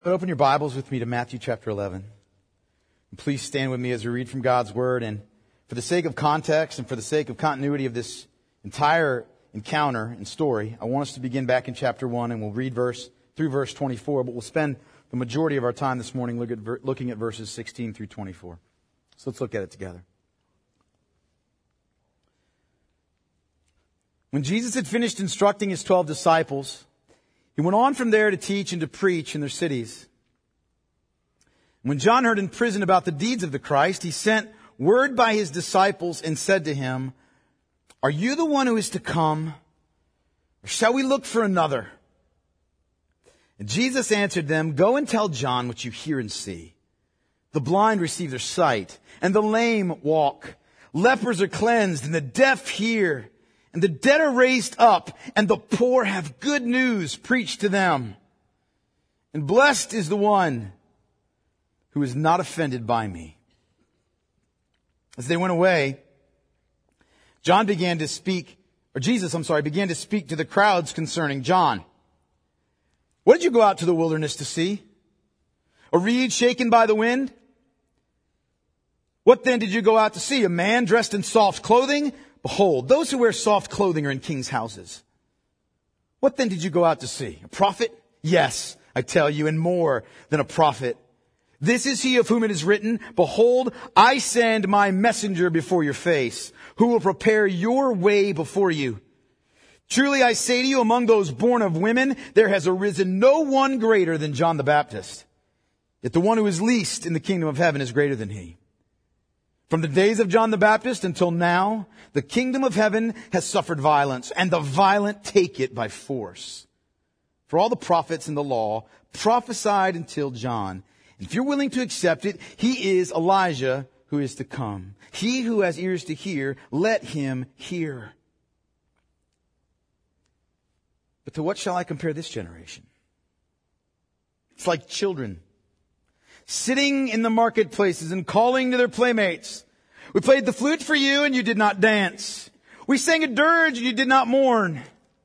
Open your Bibles with me to Matthew chapter 11. And please stand with me as we read from God's Word. And for the sake of context and for the sake of continuity of this entire encounter and story, I want us to begin back in chapter 1, and we'll read through verse 24, but we'll spend the majority of our time this morning looking at verses 16 through 24. So let's look at it together. When Jesus had finished instructing his 12 disciples, he went on from there to teach and to preach in their cities. When John heard in prison about the deeds of the Christ, he sent word by his disciples and said to him, "Are you the one who is to come, or shall we look for another?" And Jesus answered them, "Go and tell John what you hear and see. The blind receive their sight, and the lame walk. Lepers are cleansed, and the deaf hear. And the dead are raised up, and the poor have good news preached to them. And blessed is the one who is not offended by me." As they went away, Jesus began to speak to the crowds concerning John. "What did you go out to the wilderness to see? A reed shaken by the wind? What then did you go out to see? A man dressed in soft clothing? Behold, those who wear soft clothing are in kings' houses. What then did you go out to see? A prophet? Yes, I tell you, and more than a prophet. This is he of whom it is written, 'Behold, I send my messenger before your face, who will prepare your way before you.' Truly I say to you, among those born of women, there has arisen no one greater than John the Baptist. Yet the one who is least in the kingdom of heaven is greater than he. From the days of John the Baptist until now, the kingdom of heaven has suffered violence, and the violent take it by force. For all the prophets in the law prophesied until John. And if you're willing to accept it, he is Elijah who is to come. He who has ears to hear, let him hear. But to what shall I compare this generation? It's like children sitting in the marketplaces and calling to their playmates. We played the flute for you and you did not dance. We sang a dirge and you did not mourn.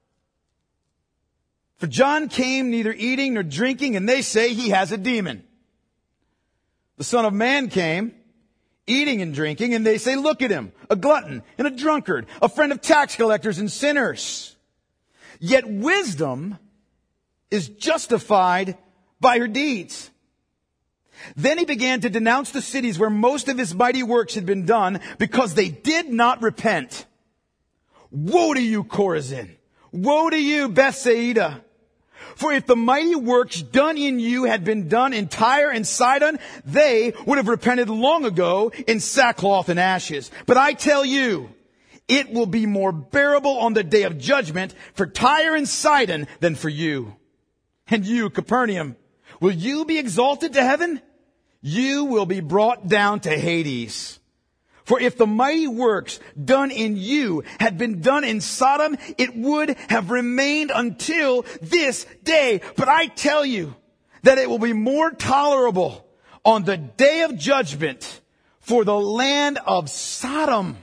For John came neither eating nor drinking, and they say he has a demon. The Son of Man came eating and drinking, and they say, look at him, a glutton and a drunkard, a friend of tax collectors and sinners. Yet wisdom is justified by her deeds. Then he began to denounce the cities where most of his mighty works had been done, because they did not repent. Woe to you, Chorazin! Woe to you, Bethsaida! For if the mighty works done in you had been done in Tyre and Sidon, they would have repented long ago in sackcloth and ashes. But I tell you, it will be more bearable on the day of judgment for Tyre and Sidon than for you. And you, Capernaum, will you be exalted to heaven? You will be brought down to Hades. For if the mighty works done in you had been done in Sodom, it would have remained until this day. But I tell you that it will be more tolerable on the day of judgment for the land of Sodom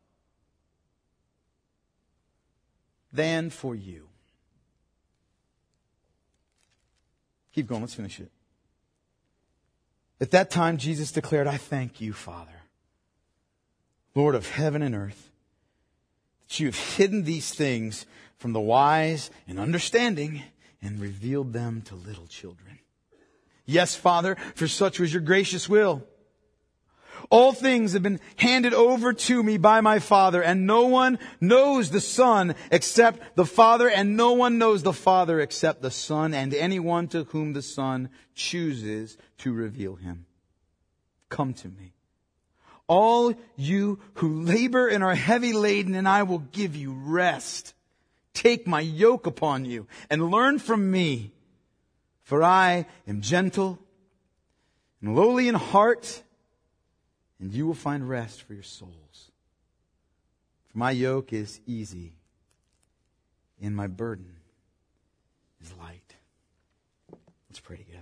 than for you." Keep going, let's finish it. At that time, Jesus declared, "I thank you, Father, Lord of heaven and earth, that you have hidden these things from the wise and understanding and revealed them to little children. Yes, Father, for such was your gracious will. All things have been handed over to me by my Father, and no one knows the Son except the Father, and no one knows the Father except the Son, and anyone to whom the Son chooses to reveal him. Come to me, all you who labor and are heavy laden, and I will give you rest. Take my yoke upon you and learn from me, for I am gentle and lowly in heart, and you will find rest for your souls. For my yoke is easy, and my burden is light." Let's pray together.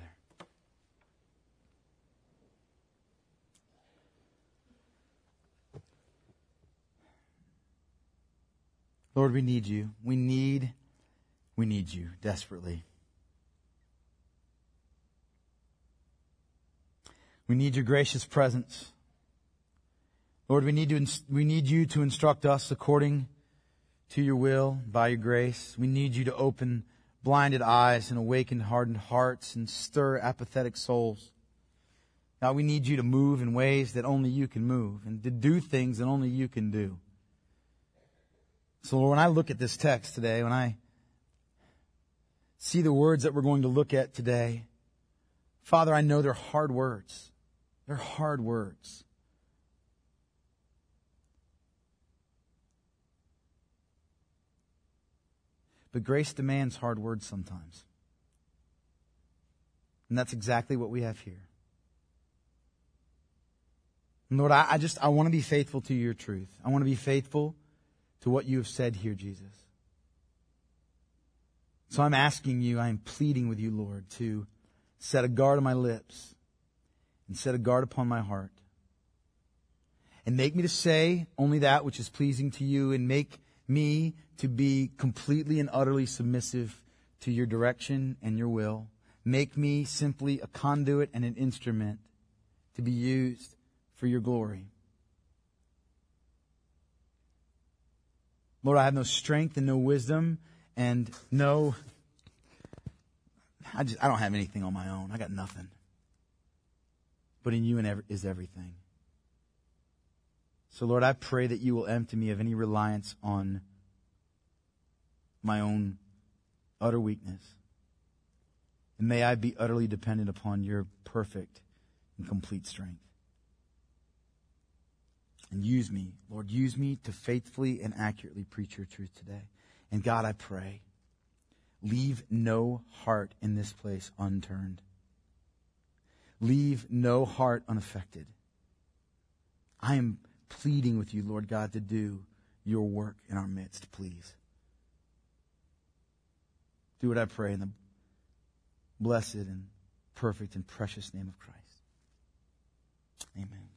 Lord, we need you. We need you desperately. We need your gracious presence. Lord, we need you to instruct us according to your will, by your grace. We need you to open blinded eyes and awaken hardened hearts and stir apathetic souls. God, we need you to move in ways that only you can move and to do things that only you can do. So Lord, when I look at this text today, when I see the words that we're going to look at today, Father, I know they're hard words. They're hard words. But grace demands hard words sometimes. And that's exactly what we have here. And Lord, I want to be faithful to your truth. I want to be faithful to what you have said here, Jesus. So I'm asking you, I am pleading with you, Lord, to set a guard on my lips and set a guard upon my heart. And make me to say only that which is pleasing to you, and make me to be completely and utterly submissive to your direction and your will. Make me simply a conduit and an instrument to be used for your glory. Lord, I have no strength and no wisdom and I don't have anything on my own. I got nothing. But in you is everything. So Lord, I pray that you will empty me of any reliance on my own utter weakness. And may I be utterly dependent upon your perfect and complete strength. And use me, Lord, use me to faithfully and accurately preach your truth today. And God, I pray, leave no heart in this place unturned. Leave no heart unaffected. I am pleading with you, Lord God, to do your work in our midst, please. Do what I pray in the blessed and perfect and precious name of Christ. Amen.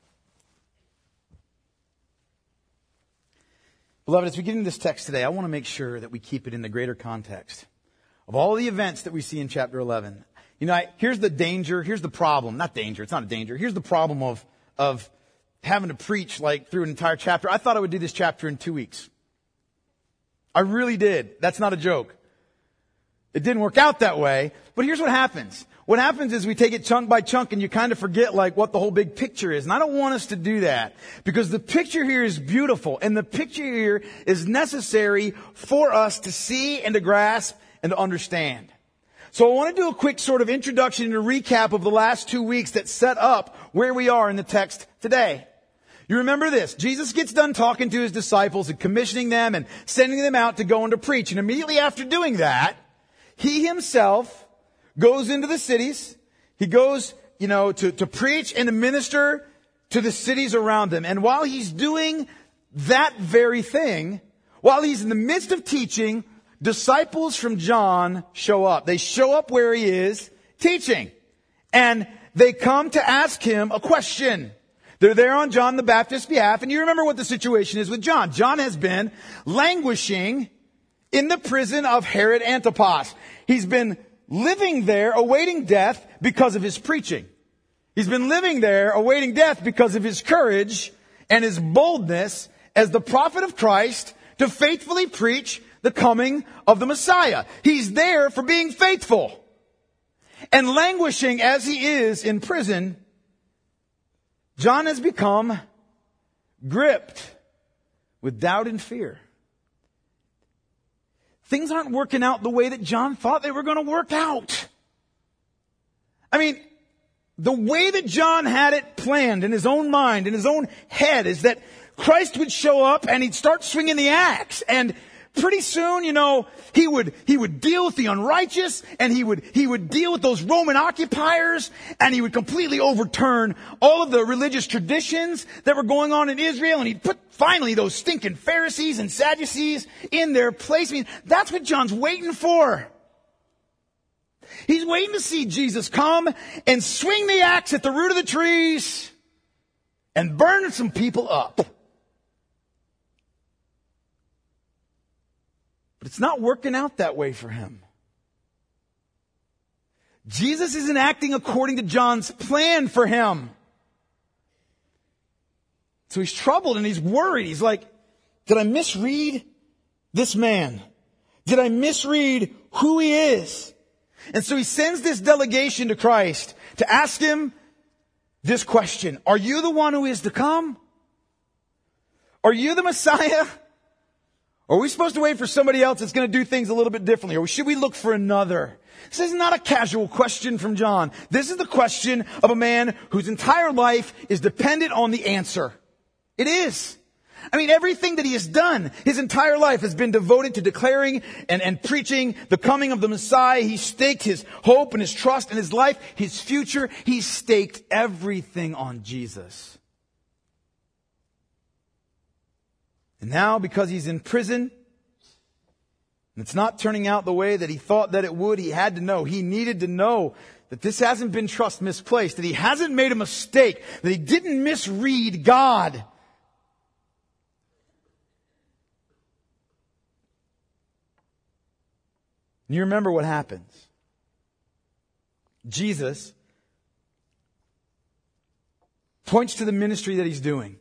Beloved, as we get into this text today, I want to make sure that we keep it in the greater context of all the events that we see in chapter 11. You know, here's the danger, here's the problem. Not danger, it's not a danger. Here's the problem of having to preach like through an entire chapter. I thought I would do this chapter in 2 weeks. I really did. That's not a joke. It didn't work out that way, but here's what happens. What happens is we take it chunk by chunk and you kind of forget like what the whole big picture is. And I don't want us to do that because the picture here is beautiful and the picture here is necessary for us to see and to grasp and to understand. So I want to do a quick sort of introduction and a recap of the last 2 weeks that set up where we are in the text today. You remember this. Jesus gets done talking to his disciples and commissioning them and sending them out to go and to preach. And immediately after doing that, he himself goes into the cities. He goes, to preach and to minister to the cities around him. And while he's doing that very thing, while he's in the midst of teaching, disciples from John show up. They show up where he is teaching. And they come to ask him a question. They're there on John the Baptist's behalf. And you remember what the situation is with John. John has been languishing in the prison of Herod Antipas. He's been living there awaiting death because of his preaching. He's been living there awaiting death because of his courage and his boldness as the prophet of Christ to faithfully preach the coming of the Messiah. He's there for being faithful. And languishing as he is in prison, John has become gripped with doubt and fear. Things aren't working out the way that John thought they were going to work out. I mean, the way that John had it planned in his own mind, in his own head, is that Christ would show up and he'd start swinging the axe. And pretty soon, he would deal with the unrighteous and he would deal with those Roman occupiers and he would completely overturn all of the religious traditions that were going on in Israel and he'd put finally those stinking Pharisees and Sadducees in their place. I mean, that's what John's waiting for. He's waiting to see Jesus come and swing the axe at the root of the trees and burn some people up. But it's not working out that way for him. Jesus isn't acting according to John's plan for him. So he's troubled and he's worried. He's like, did I misread this man? Did I misread who he is? And so he sends this delegation to Christ to ask him this question. Are you the one who is to come? Are you the Messiah? Or are we supposed to wait for somebody else that's going to do things a little bit differently? Or should we look for another? This is not a casual question from John. This is the question of a man whose entire life is dependent on the answer. It is. I mean, everything that he has done, his entire life has been devoted to declaring and preaching the coming of the Messiah. He staked his hope and his trust and his life, his future. He staked everything on Jesus. And now, because he's in prison, and it's not turning out the way that he thought that it would, he had to know. He needed to know that this hasn't been trust misplaced, that he hasn't made a mistake, that he didn't misread God. And you remember what happens. Jesus points to the ministry that he's doing.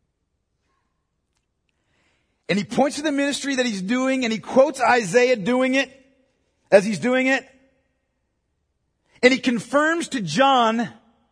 And he points to the ministry that he's doing, and he quotes Isaiah doing it as he's doing it. And he confirms to John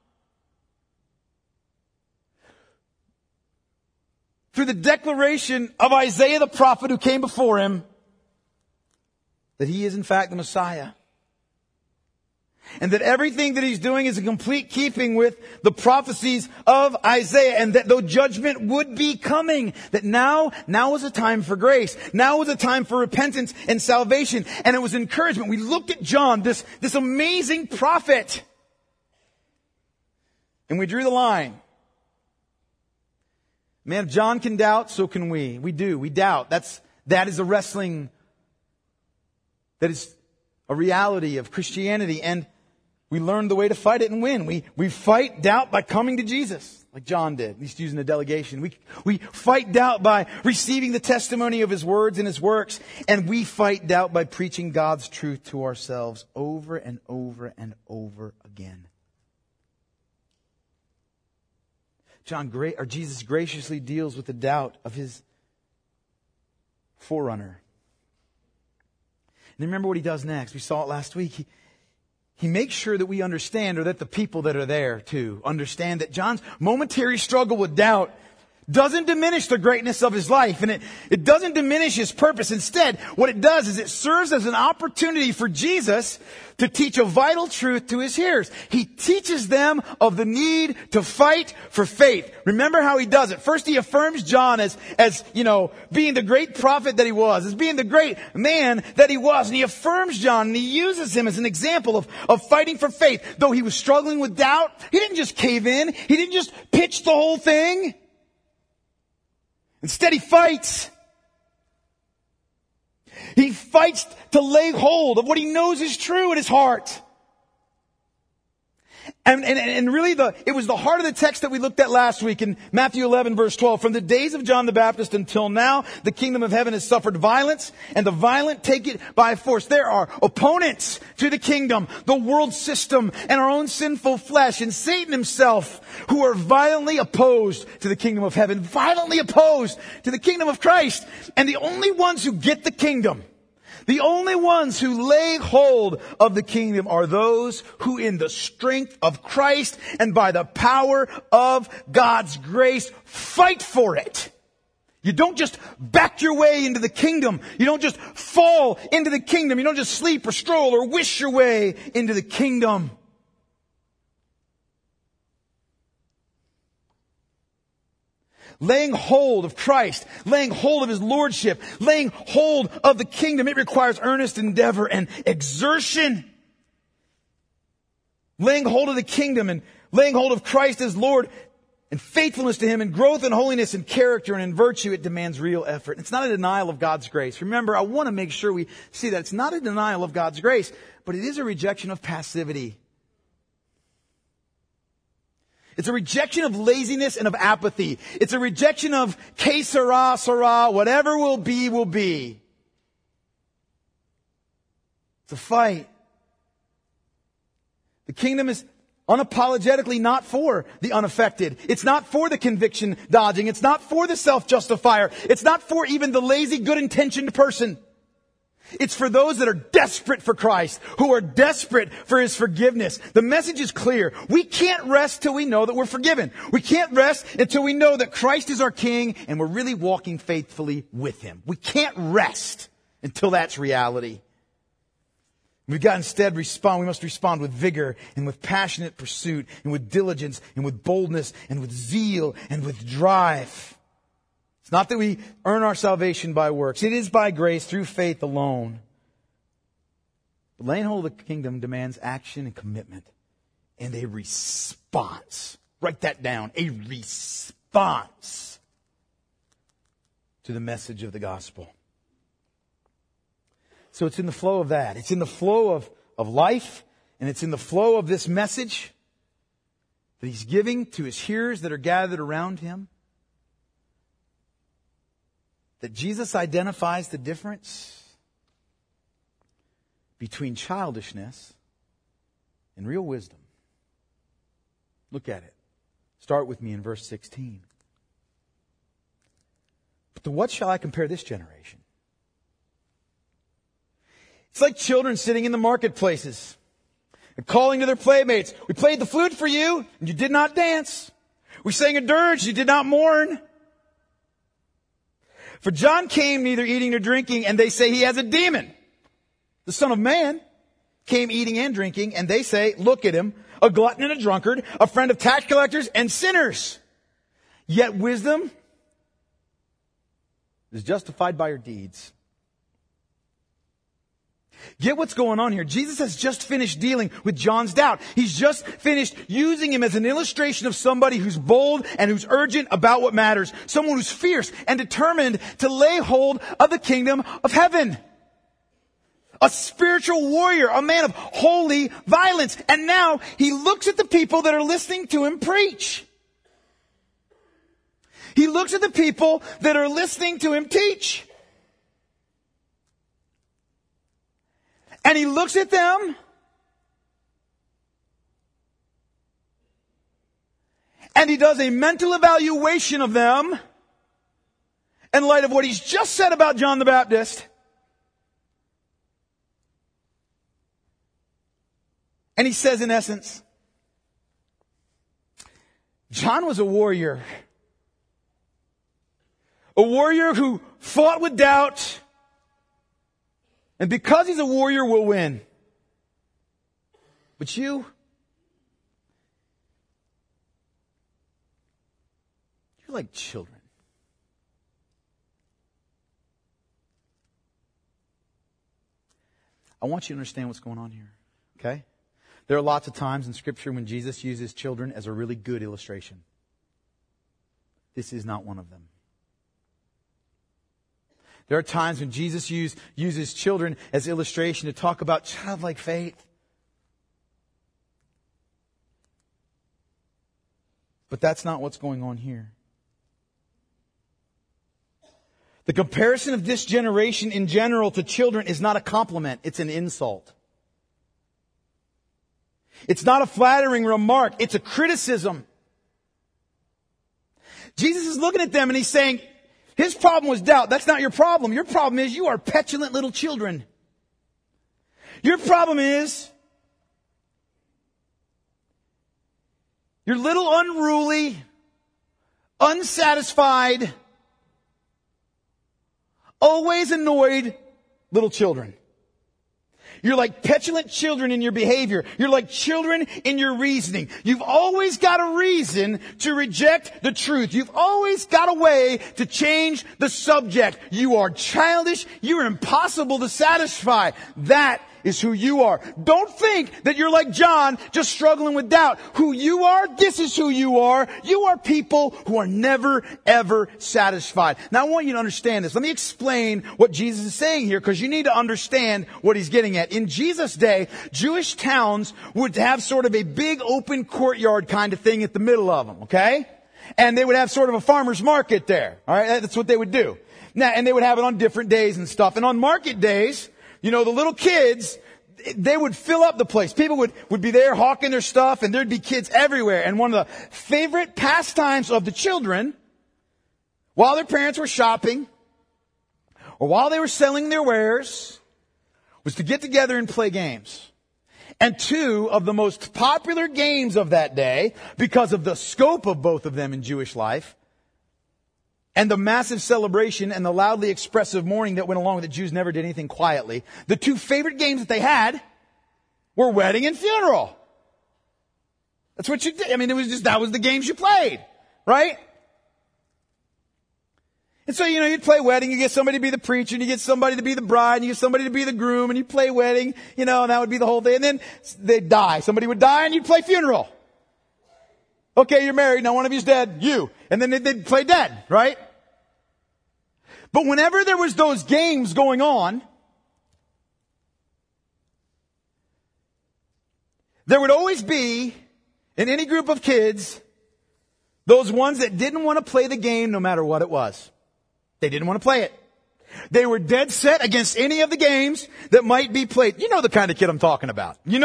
through the declaration of Isaiah the prophet who came before him that he is in fact the Messiah. And that everything that he's doing is in complete keeping with the prophecies of Isaiah. And that though judgment would be coming, that now is a time for grace. Now is a time for repentance and salvation. And it was encouragement. We looked at John, this amazing prophet. And we drew the line. Man, if John can doubt, so can we. We do. We doubt. That is a wrestling. That is a reality of Christianity. And we learn the way to fight it and win. We fight doubt by coming to Jesus, like John did, at least using a delegation. We fight doubt by receiving the testimony of his words and his works. And we fight doubt by preaching God's truth to ourselves over and over and over again. Jesus graciously deals with the doubt of his forerunner. And remember what he does next. We saw it last week. He makes sure that we understand, or that the people that are there too understand, that John's momentary struggle with doubt doesn't diminish the greatness of his life, and it doesn't diminish his purpose. Instead, what it does is it serves as an opportunity for Jesus to teach a vital truth to his hearers. He teaches them of the need to fight for faith. Remember how he does it. First, he affirms John as being the great prophet that he was, as being the great man that he was. And he affirms John, and he uses him as an example of fighting for faith. Though he was struggling with doubt, he didn't just cave in. He didn't just pitch the whole thing. Instead, he fights. He fights to lay hold of what he knows is true in his heart. And really it was the heart of the text that we looked at last week in Matthew 11 verse 12. From the days of John the Baptist until now, the kingdom of heaven has suffered violence, and the violent take it by force. There are opponents to the kingdom, the world system, and our own sinful flesh, and Satan himself, who are violently opposed to the kingdom of heaven, violently opposed to the kingdom of Christ. And the only ones who get the kingdom, the only ones who lay hold of the kingdom, are those who, in the strength of Christ and by the power of God's grace, fight for it. You don't just back your way into the kingdom. You don't just fall into the kingdom. You don't just sleep or stroll or wish your way into the kingdom. Laying hold of Christ, laying hold of his lordship, laying hold of the kingdom, it requires earnest endeavor and exertion. Laying hold of the kingdom and laying hold of Christ as Lord and faithfulness to him and growth in holiness and character and in virtue, it demands real effort. It's not a denial of God's grace. Remember, I want to make sure we see that it's not a denial of God's grace, but it is a rejection of passivity. It's a rejection of laziness and of apathy. It's a rejection of que sera, sera, whatever will be, will be. It's a fight. The kingdom is unapologetically not for the unaffected. It's not for the conviction dodging. It's not for the self-justifier. It's not for even the lazy, good-intentioned person. It's for those that are desperate for Christ, who are desperate for His forgiveness. The message is clear. We can't rest till we know that we're forgiven. We can't rest until we know that Christ is our King and we're really walking faithfully with Him. We can't rest until that's reality. We've got to instead respond. We must respond with vigor and with passionate pursuit and with diligence and with boldness and with zeal and with drive. It's not that we earn our salvation by works. It is by grace through faith alone. But laying hold of the kingdom demands action and commitment and a response. Write that down. A response to the message of the gospel. So it's in the flow of that. It's in the flow of life, and it's in the flow of this message that He's giving to His hearers that are gathered around Him, that Jesus identifies the difference between childishness and real wisdom. Look at it. Start with me in verse 16. But to what shall I compare this generation? It's like children sitting in the marketplaces and calling to their playmates. We played the flute for you, and you did not dance. We sang a dirge, you did not mourn. For John came neither eating nor drinking, and they say he has a demon. The Son of Man came eating and drinking, and they say, look at him, a glutton and a drunkard, a friend of tax collectors and sinners. Yet wisdom is justified by her deeds. Get what's going on here. Jesus has just finished dealing with John's doubt. He's just finished using him as an illustration of somebody who's bold and who's urgent about what matters. Someone who's fierce and determined to lay hold of the kingdom of heaven. A spiritual warrior, a man of holy violence. And now he looks at the people that are listening to him preach. He looks at the people that are listening to him teach. And he looks at them and he does a mental evaluation of them in light of what he's just said about John the Baptist. And he says, in essence, John was a warrior who fought with doubt. And because he's a warrior, will win. But you're like children. I want you to understand what's going on here. Okay? There are lots of times in Scripture when Jesus uses children as a really good illustration. This is not one of them. There are times when Jesus uses children as illustration to talk about childlike faith. But that's not what's going on here. The comparison of this generation in general to children is not a compliment, it's an insult. It's not a flattering remark, it's a criticism. Jesus is looking at them and He's saying, his problem was doubt. That's not your problem. Your problem is you are petulant little children. Your problem is you're little unruly, unsatisfied, always annoyed little children. You're like petulant children in your behavior. You're like children in your reasoning. You've always got a reason to reject the truth. You've always got a way to change the subject. You are childish. You're impossible to satisfy. That is who you are. Don't think that you're like John, just struggling with doubt. Who you are, this is who you are. You are people who are never, ever satisfied. Now I want you to understand this. Let me explain what Jesus is saying here, because you need to understand what He's getting at. In Jesus' day, Jewish towns would have sort of a big open courtyard kind of thing at the middle of them, okay? And they would have sort of a farmer's market there. All right, that's what they would do. Now, and they would have it on different days and stuff. And on market days, you know, the little kids, they would fill up the place. People would be there hawking their stuff, and there'd be kids everywhere. And one of the favorite pastimes of the children, while their parents were shopping, or while they were selling their wares, was to get together and play games. And two of the most popular games of that day, because of the scope of both of them in Jewish life, and the massive celebration and the loudly expressive mourning that went along with it, Jews never did anything quietly. The two favorite games that they had were wedding and funeral. That's what you did. I mean, that was the games you played, right? And so, you'd play wedding, you get somebody to be the preacher, and you get somebody to be the bride, and you get somebody to be the groom, and you play wedding, and that would be the whole day. And then they'd die. Somebody would die, and you'd play funeral. Okay, you're married, now one of you's dead, you. And then they'd play dead, right? But whenever there was those games going on, there would always be, in any group of kids, those ones that didn't want to play the game no matter what it was. They didn't want to play it. They were dead set against any of the games that might be played. You know the kind of kid I'm talking about. You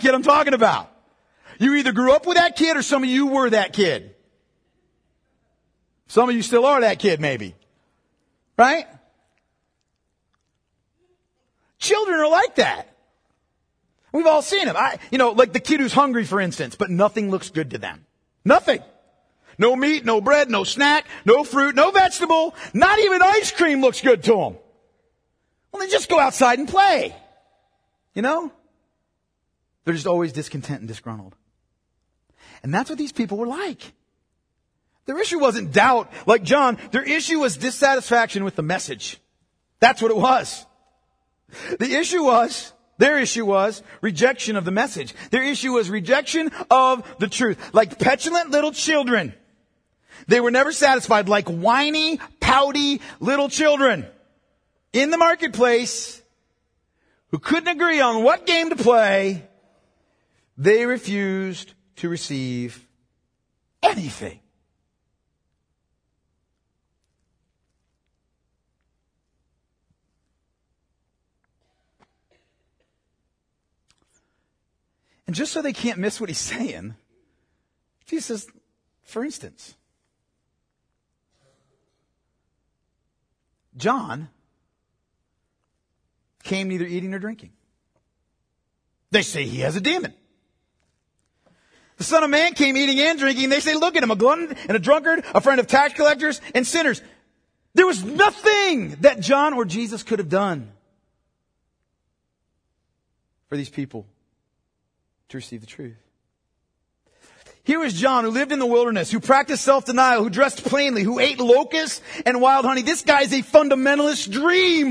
either grew up with that kid or some of you were that kid. Some of you still are that kid, maybe. Right? Children are like that. We've all seen them. Like the kid who's hungry, for instance, but nothing looks good to them. Nothing. No meat, no bread, no snack, no fruit, no vegetable. Not even ice cream looks good to them. Well, then just go outside and play. They're just always discontent and disgruntled. And that's what these people were like. Their issue wasn't doubt, like John. Their issue was dissatisfaction with the message. That's what it was. Their issue was rejection of the message. Their issue was rejection of the truth. Like petulant little children. They were never satisfied, like whiny, pouty little children in the marketplace who couldn't agree on what game to play. They refused to receive anything. And just so they can't miss what he's saying, Jesus says, for instance, John came neither eating nor drinking. They say he has a demon. The Son of Man came eating and drinking. They say, look at him, a glutton and a drunkard, a friend of tax collectors and sinners. There was nothing that John or Jesus could have done for these people to receive the truth. Here was John, who lived in the wilderness, who practiced self-denial, who dressed plainly, who ate locusts and wild honey. This guy's a fundamentalist dream.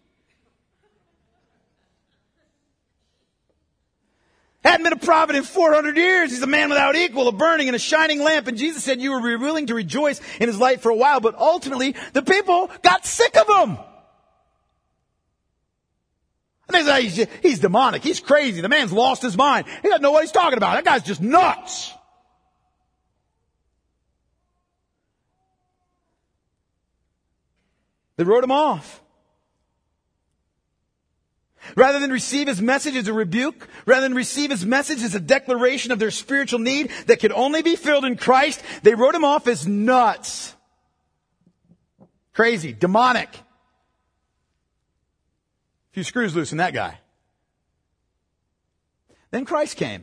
Hadn't been a prophet in 400 years. He's a man without equal, a burning and a shining lamp. And Jesus said you were willing to rejoice in his light for a while, but ultimately the people got sick of him. And they say he's demonic. He's crazy. The man's lost his mind. He doesn't know what he's talking about. That guy's just nuts. They wrote him off. Rather than receive his message as a rebuke, rather than receive his message as a declaration of their spiritual need that could only be filled in Christ, they wrote him off as nuts. Crazy, demonic. A few screws loose in that guy. Then Christ came.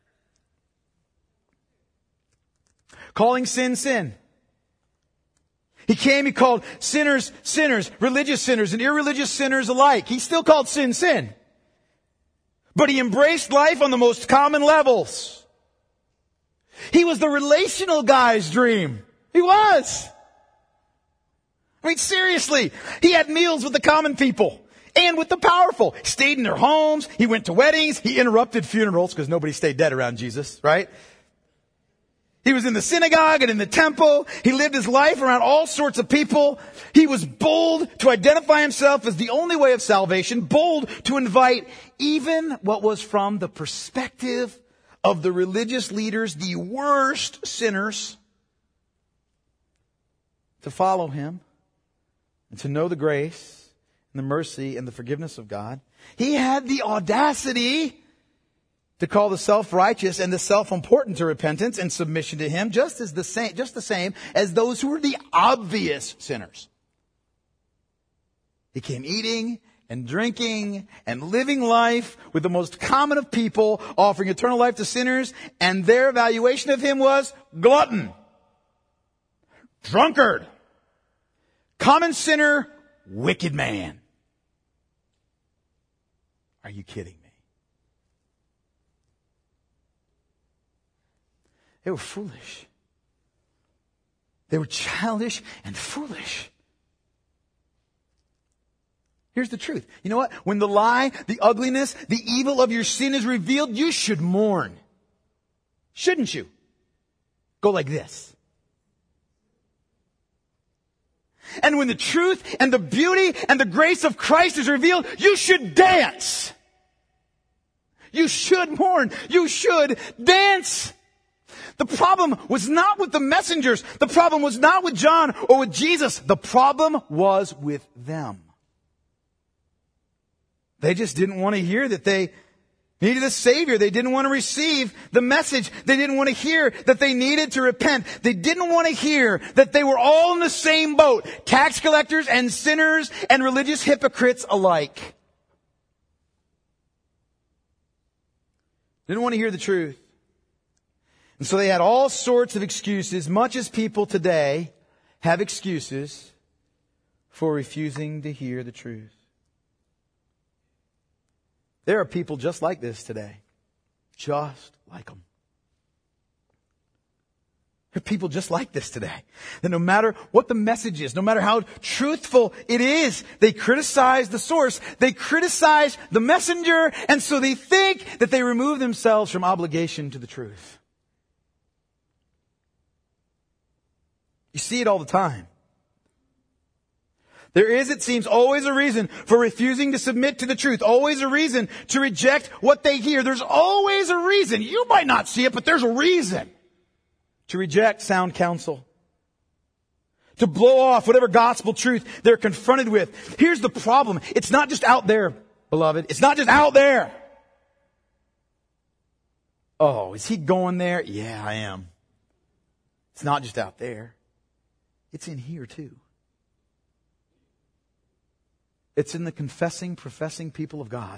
Calling sin, sin. He came, he called sinners, sinners, religious sinners and irreligious sinners alike. He still called sin, sin. But he embraced life on the most common levels. He was the relational guy's dream. He was. I mean, seriously, he had meals with the common people and with the powerful. He stayed in their homes. He went to weddings. He interrupted funerals because nobody stayed dead around Jesus, right? He was in the synagogue and in the temple. He lived his life around all sorts of people. He was bold to identify himself as the only way of salvation, bold to invite even what was from the perspective of the religious leaders, the worst sinners, to follow him and to know the grace and the mercy and the forgiveness of God. He had the audacity to call the self-righteous and the self-important to repentance and submission to Him, just the same as those who were the obvious sinners. He came eating and drinking and living life with the most common of people, offering eternal life to sinners, and their evaluation of Him was glutton, drunkard, common sinner, wicked man. Are you kidding me? They were foolish. They were childish and foolish. Here's the truth. You know what? When the lie, the ugliness, the evil of your sin is revealed, you should mourn. Shouldn't you? Go like this. And when the truth and the beauty and the grace of Christ is revealed, you should dance. You should mourn. You should dance. The problem was not with the messengers. The problem was not with John or with Jesus. The problem was with them. They just didn't want to hear that they needed a Savior. They didn't want to receive the message. They didn't want to hear that they needed to repent. They didn't want to hear that they were all in the same boat. Tax collectors and sinners and religious hypocrites alike. Didn't want to hear the truth. And so they had all sorts of excuses, much as people today have excuses for refusing to hear the truth. There are people just like this today. Just like them. There are people just like this today. That no matter what the message is, no matter how truthful it is, they criticize the source, they criticize the messenger, and so they think that they remove themselves from obligation to the truth. You see it all the time. There is, it seems, always a reason for refusing to submit to the truth. Always a reason to reject what they hear. There's always a reason. You might not see it, but there's a reason to reject sound counsel. To blow off whatever gospel truth they're confronted with. Here's the problem. It's not just out there, beloved. It's not just out there. Oh, is he going there? Yeah, I am. It's not just out there. It's in here too. It's in the confessing, professing people of God.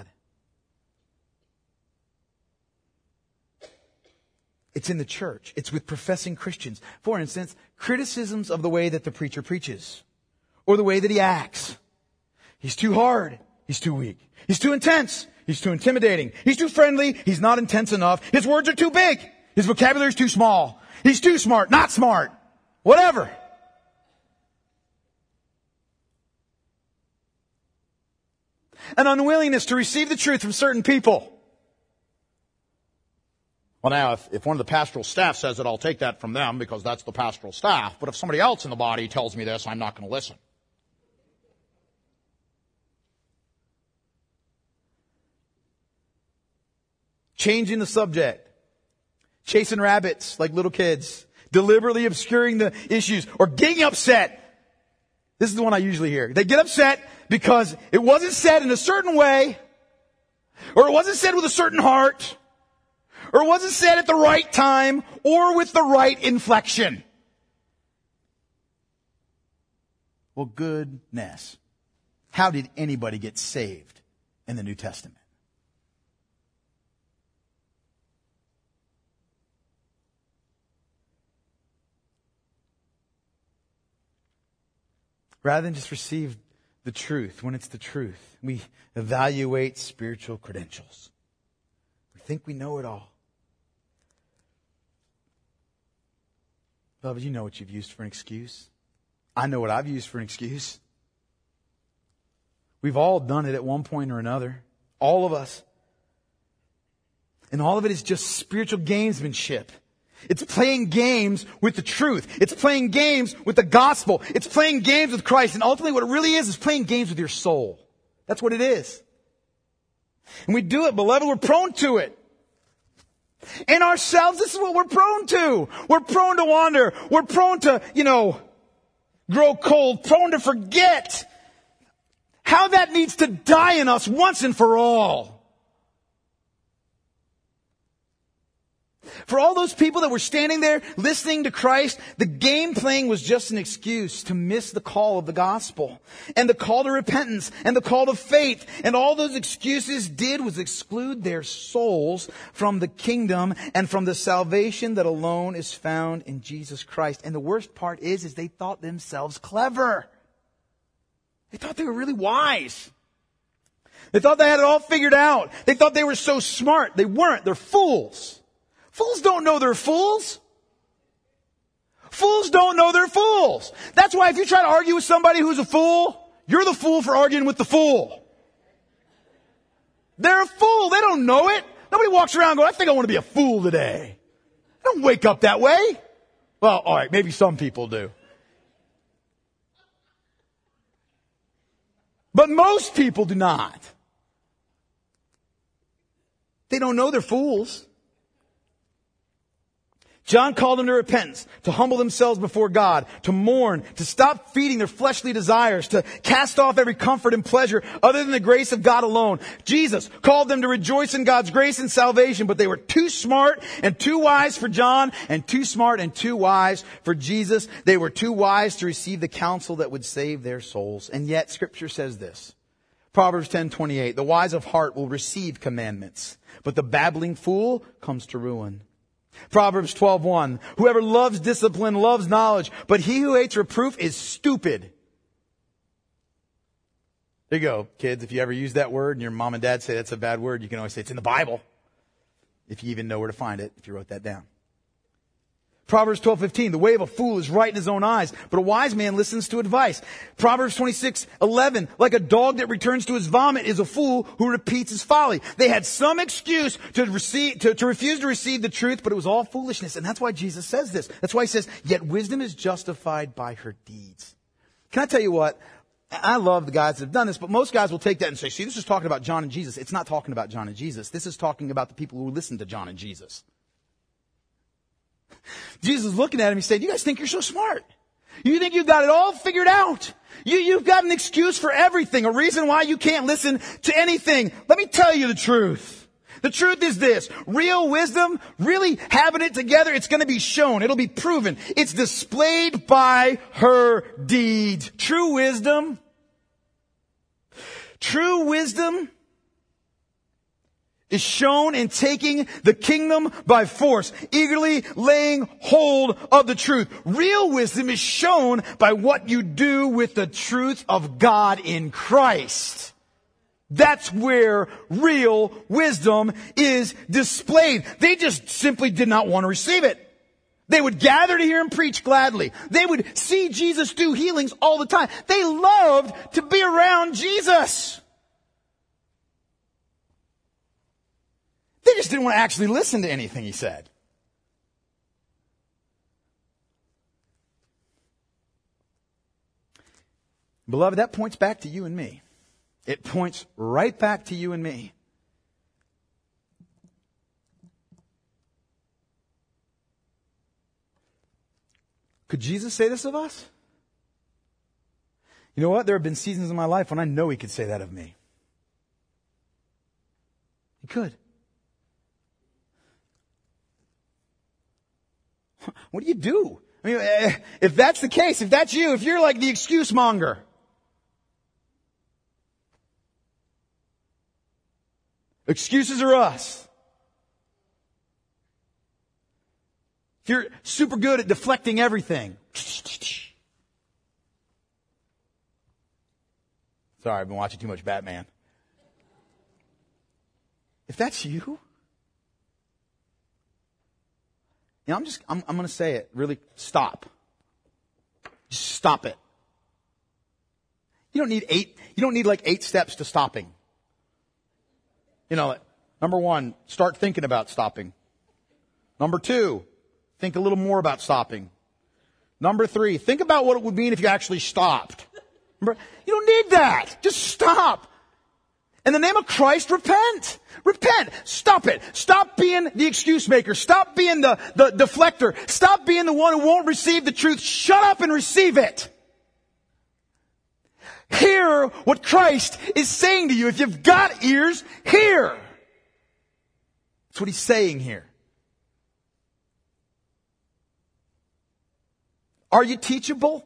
It's in the church. It's with professing Christians. For instance, criticisms of the way that the preacher preaches or the way that he acts. He's too hard. He's too weak. He's too intense. He's too intimidating. He's too friendly. He's not intense enough. His words are too big. His vocabulary is too small. He's too smart, not smart. Whatever. An unwillingness to receive the truth from certain people. Well, now, if one of the pastoral staff says it, I'll take that from them because that's the pastoral staff. But if somebody else in the body tells me this, I'm not going to listen. Changing the subject. Chasing rabbits like little kids. Deliberately obscuring the issues or getting upset. This is the one I usually hear. They get upset because it wasn't said in a certain way, or it wasn't said with a certain heart, or it wasn't said at the right time, or with the right inflection. Well, goodness. How did anybody get saved in the New Testament? Rather than just receive the truth when it's the truth, we evaluate spiritual credentials. We think we know it all. Beloved, you know what you've used for an excuse. I know what I've used for an excuse. We've all done it at one point or another. All of us. And all of it is just spiritual gamesmanship. It's playing games with the truth. It's playing games with the gospel. It's playing games with Christ. And ultimately what it really is playing games with your soul. That's what it is. And we do it, beloved. We're prone to it. In ourselves, this is what we're prone to. We're prone to wander. We're prone to, grow cold. Prone to forget How that needs to die in us once and for all. For all those people that were standing there listening to Christ, the game playing was just an excuse to miss the call of the gospel and the call to repentance and the call to faith. And all those excuses did was exclude their souls from the kingdom and from the salvation that alone is found in Jesus Christ. And the worst part is they thought themselves clever. They thought they were really wise. They thought they had it all figured out. They thought they were so smart. They weren't. They're fools. Fools don't know they're fools. Fools don't know they're fools. That's why if you try to argue with somebody who's a fool, you're the fool for arguing with the fool. They're a fool. They don't know it. Nobody walks around going, I think I want to be a fool today. I don't wake up that way. Well, all right, maybe some people do. But most people do not. They don't know they're fools. John called them to repentance, to humble themselves before God, to mourn, to stop feeding their fleshly desires, to cast off every comfort and pleasure other than the grace of God alone. Jesus called them to rejoice in God's grace and salvation, but they were too smart and too wise for John, and too smart and too wise for Jesus. They were too wise to receive the counsel that would save their souls. And yet Scripture says this. Proverbs 10:28, the wise of heart will receive commandments, but the babbling fool comes to ruin. Proverbs 12:1, whoever loves discipline loves knowledge, but he who hates reproof is stupid. There you go, kids. If you ever use that word and your mom and dad say that's a bad word, you can always say it's in the Bible. If you even know where to find it, if you wrote that down. Proverbs 12:15, the way of a fool is right in his own eyes, but a wise man listens to advice. Proverbs 26:11, like a dog that returns to his vomit is a fool who repeats his folly. They had some excuse to refuse to receive the truth, but it was all foolishness. And that's why Jesus says this. That's why he says, yet wisdom is justified by her deeds. Can I tell you what? I love the guys that have done this, but most guys will take that and say, see, this is talking about John and Jesus. It's not talking about John and Jesus. This is talking about the people who listen to John and Jesus. Jesus is looking at him. He said, you guys think you're so smart. You think you've got it all figured out. You've got an excuse for everything, a reason why you can't listen to anything. Let me tell you the truth. The truth is this. Real wisdom, really having it together, it's going to be shown. It'll be proven. It's displayed by her deeds. True wisdom is shown in taking the kingdom by force, eagerly laying hold of the truth. Real wisdom is shown by what you do with the truth of God in Christ. That's where real wisdom is displayed. They just simply did not want to receive it. They would gather to hear him preach gladly. They would see Jesus do healings all the time. They loved to be around Jesus. They just didn't want to actually listen to anything he said. Beloved, that points back to you and me. It points right back to you and me. Could Jesus say this of us? You know what? There have been seasons in my life when I know he could say that of me. He could. What do you do? I mean, if that's the case, if that's you, if you're like the excuse monger. Excuses are us. If you're super good at deflecting everything. Sorry, I've been watching too much Batman. If that's you, I'm going to say it. Really, stop. Just stop it. You don't need like 8 steps to stopping. Number 1, start thinking about stopping. Number 2, think a little more about stopping. Number 3, think about what it would mean if you actually stopped. You don't need that. Just stop. In the name of Christ, repent. Repent. Stop it. Stop being the excuse maker. Stop being the deflector. Stop being the one who won't receive the truth. Shut up and receive it. Hear what Christ is saying to you. If you've got ears, hear. That's what he's saying here. Are you teachable?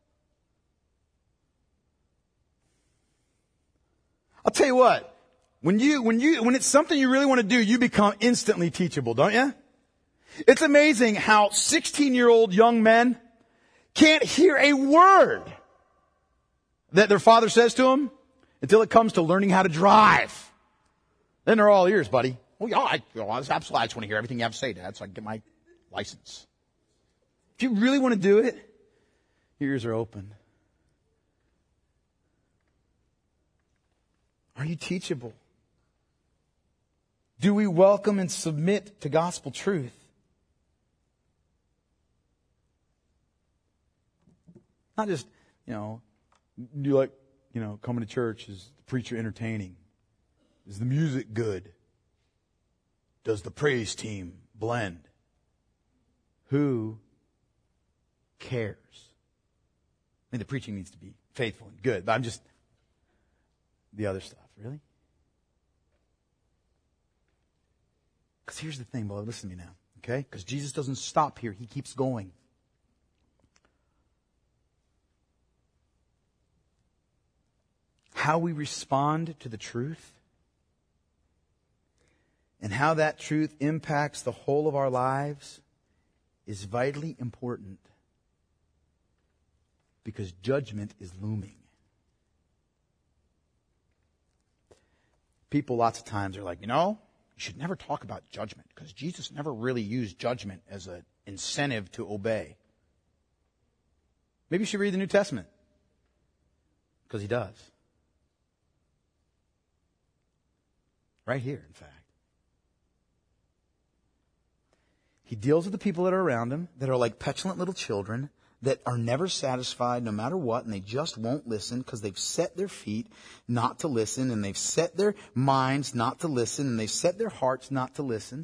I'll tell you what. When it's something you really want to do, you become instantly teachable, don't you? It's amazing how 16-year-old young men can't hear a word that their father says to them until it comes to learning how to drive. Then they're all ears, buddy. Well, yeah, absolutely. I just want to hear everything you have to say, Dad, so I can get my license. If you really want to do it, your ears are open. Are you teachable? Do we welcome and submit to gospel truth? Not just, do you like, coming to church? Is the preacher entertaining? Is the music good? Does the praise team blend? Who cares? I mean, the preaching needs to be faithful and good, but I'm just, the other stuff, really? Because here's the thing, beloved, listen to me now, okay? Because Jesus doesn't stop here. He keeps going. How we respond to the truth and how that truth impacts the whole of our lives is vitally important because judgment is looming. People lots of times are like, you should never talk about judgment because Jesus never really used judgment as an incentive to obey. Maybe you should read the New Testament because he does. Right here, in fact. He deals with the people that are around him that are like petulant little children that are never satisfied no matter what, and they just won't listen because they've set their feet not to listen, and they've set their minds not to listen, and they've set their hearts not to listen.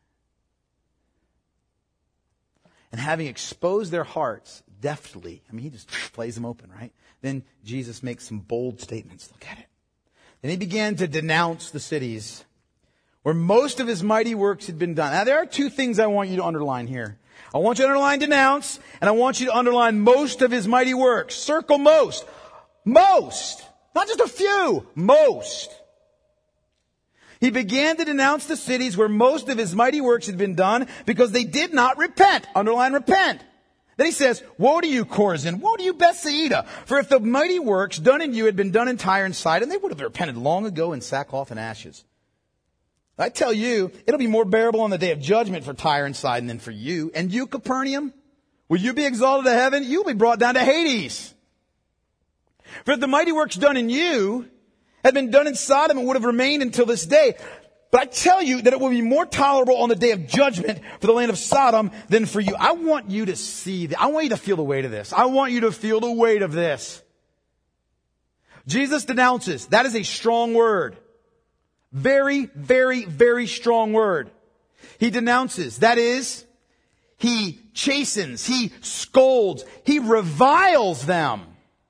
And having exposed their hearts deftly, he just plays them open, right? Then Jesus makes some bold statements. Look at it. Then he began to denounce the cities where most of his mighty works had been done. Now, there are two things I want you to underline here. I want you to underline denounce, and I want you to underline most of his mighty works. Circle most. Most. Not just a few. Most. He began to denounce the cities where most of his mighty works had been done because they did not repent. Underline repent. Then he says, woe to you, Chorazin. Woe to you, Bethsaida. For if the mighty works done in you had been done in Tyre and Sidon, they would have repented long ago in sackcloth and ashes. I tell you, it'll be more bearable on the day of judgment for Tyre and Sidon than for you. And you, Capernaum, will you be exalted to heaven? You'll be brought down to Hades. For if the mighty works done in you had been done in Sodom, it would have remained until this day. But I tell you that it will be more tolerable on the day of judgment for the land of Sodom than for you. I want you to see that. I want you to feel the weight of this. I want you to feel the weight of this. Jesus denounces. That is a strong word. Very, very, very strong word. He denounces. That is, he chastens. He scolds. He reviles them.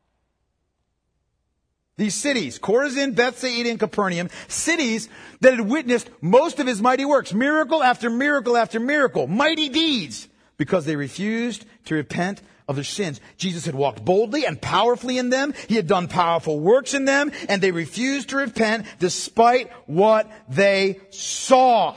These cities, Chorazin, Bethsaida, and Capernaum, cities that had witnessed most of his mighty works, miracle after miracle after miracle, mighty deeds, because they refused to repent of their sins. Jesus had walked boldly and powerfully in them. He had done powerful works in them, and they refused to repent despite what they saw.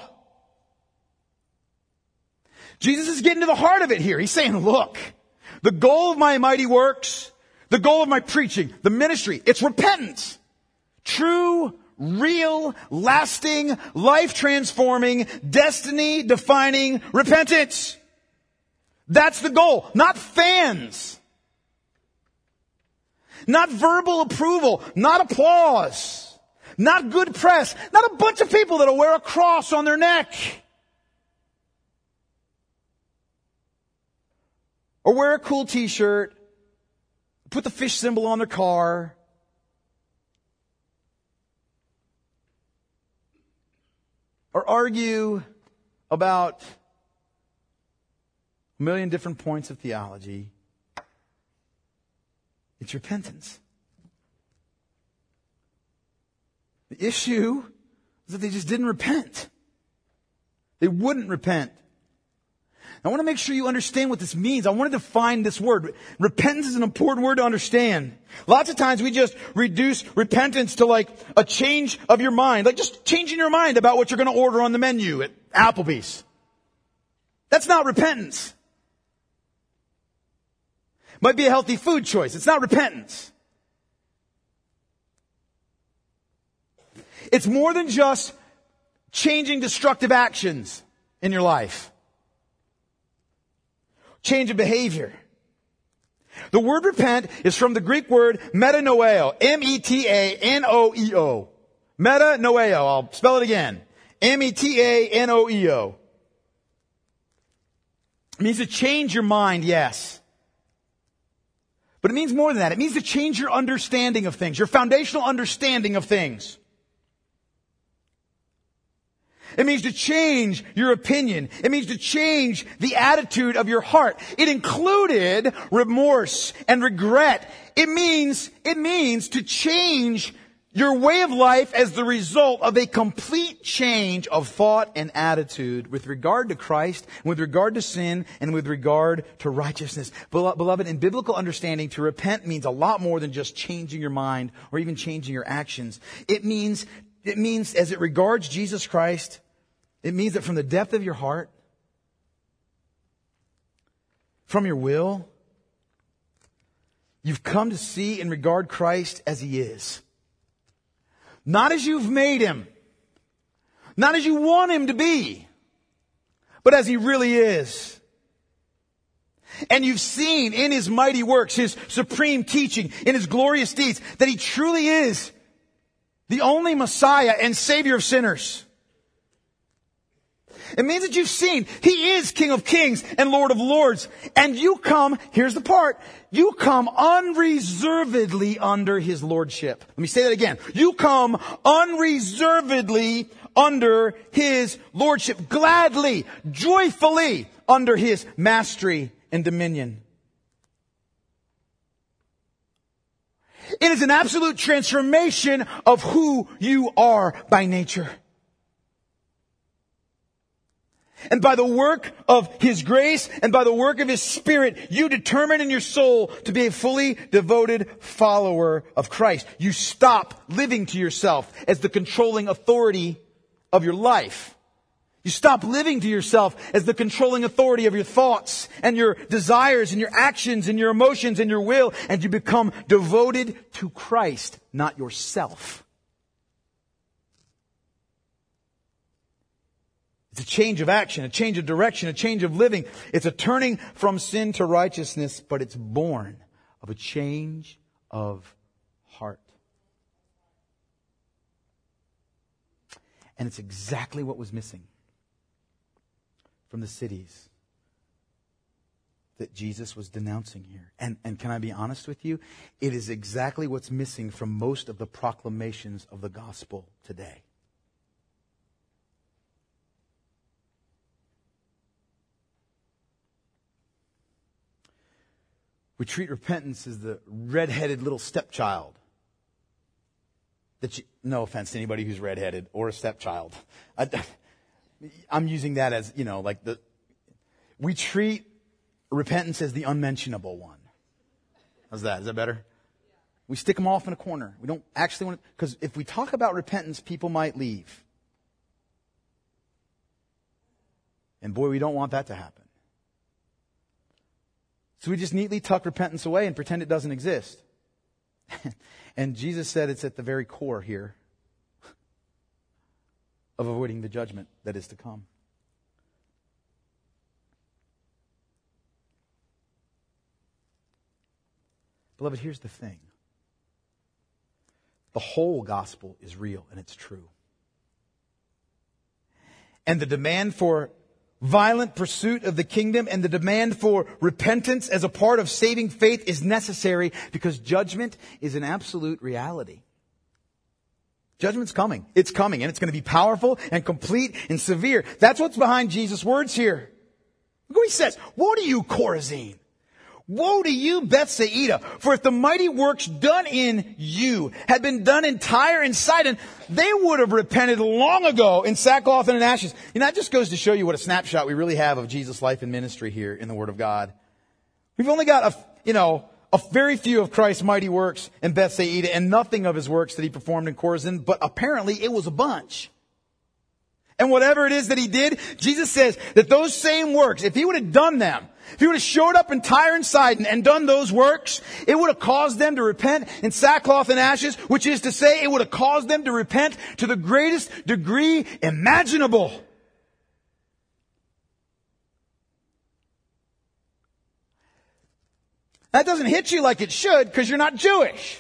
Jesus is getting to the heart of it here. He's saying, look, the goal of my mighty works, the goal of my preaching, the ministry, it's repentance. True, real, lasting, life-transforming, destiny-defining repentance. That's the goal. Not fans. Not verbal approval. Not applause. Not good press. Not a bunch of people that'll wear a cross on their neck. Or wear a cool t-shirt. Put the fish symbol on their car. Or argue about a million different points of theology. It's repentance. The issue is that they just didn't repent. They wouldn't repent. I want to make sure you understand what this means. I want to define this word. Repentance is an important word to understand. Lots of times we just reduce repentance to like a change of your mind. Like just changing your mind about what you're going to order on the menu at Applebee's. That's not repentance. Might be a healthy food choice. It's not repentance. It's more than just changing destructive actions in your life. Change of behavior. The word repent is from the Greek word metanoeo. M-E-T-A-N-O-E-O. Metanoeo. I'll spell it again. M-E-T-A-N-O-E-O. It means to change your mind, yes. But it means more than that. It means to change your understanding of things, your foundational understanding of things. It means to change your opinion. It means to change the attitude of your heart. It included remorse and regret. It means to change your way of life as the result of a complete change of thought and attitude with regard to Christ, with regard to sin, and with regard to righteousness. Beloved, in biblical understanding, to repent means a lot more than just changing your mind or even changing your actions. It means, as it regards Jesus Christ, it means that from the depth of your heart, from your will, you've come to see and regard Christ as He is. Not as you've made Him. Not as you want Him to be. But as He really is. And you've seen in His mighty works, His supreme teaching, in His glorious deeds, that He truly is the only Messiah and Savior of sinners. It means that you've seen He is King of Kings and Lord of Lords. And you come, here's the part, you come unreservedly under His Lordship. Let me say that again. You come unreservedly under His Lordship. Gladly, joyfully under His mastery and dominion. It is an absolute transformation of who you are by nature. And by the work of His grace and by the work of His Spirit, you determine in your soul to be a fully devoted follower of Christ. You stop living to yourself as the controlling authority of your life. You stop living to yourself as the controlling authority of your thoughts and your desires and your actions and your emotions and your will, and you become devoted to Christ, not yourself. It's a change of action, a change of direction, a change of living. It's a turning from sin to righteousness, but it's born of a change of heart. And it's exactly what was missing from the cities that Jesus was denouncing here. And can I be honest with you? It is exactly what's missing from most of the proclamations of the gospel today. We treat repentance as the red-headed little stepchild. No offense to anybody who's red-headed or a stepchild. I'm using that as, we treat repentance as the unmentionable one. How's that? Is that better? We stick them off in a corner. We don't actually want to, because if we talk about repentance, people might leave. And boy, we don't want that to happen. So we just neatly tuck repentance away and pretend it doesn't exist. And Jesus said it's at the very core here of avoiding the judgment that is to come. Beloved, here's the thing. The whole gospel is real and it's true. And the demand for violent pursuit of the kingdom and the demand for repentance as a part of saving faith is necessary because judgment is an absolute reality. Judgment's coming. It's coming, and it's going to be powerful and complete and severe. That's what's behind Jesus' words here. Look what He says. Woe to you, Chorazin! Woe to you, Bethsaida, for if the mighty works done in you had been done in Tyre and Sidon, they would have repented long ago in sackcloth and in ashes. That just goes to show you what a snapshot we really have of Jesus' life and ministry here in the Word of God. We've only got a very few of Christ's mighty works in Bethsaida and nothing of his works that he performed in Chorazin, but apparently it was a bunch. And whatever it is that he did, Jesus says that those same works, if he would have done them, if he would have showed up in Tyre and Sidon and done those works, it would have caused them to repent in sackcloth and ashes, which is to say, it would have caused them to repent to the greatest degree imaginable. That doesn't hit you like it should because you're not Jewish.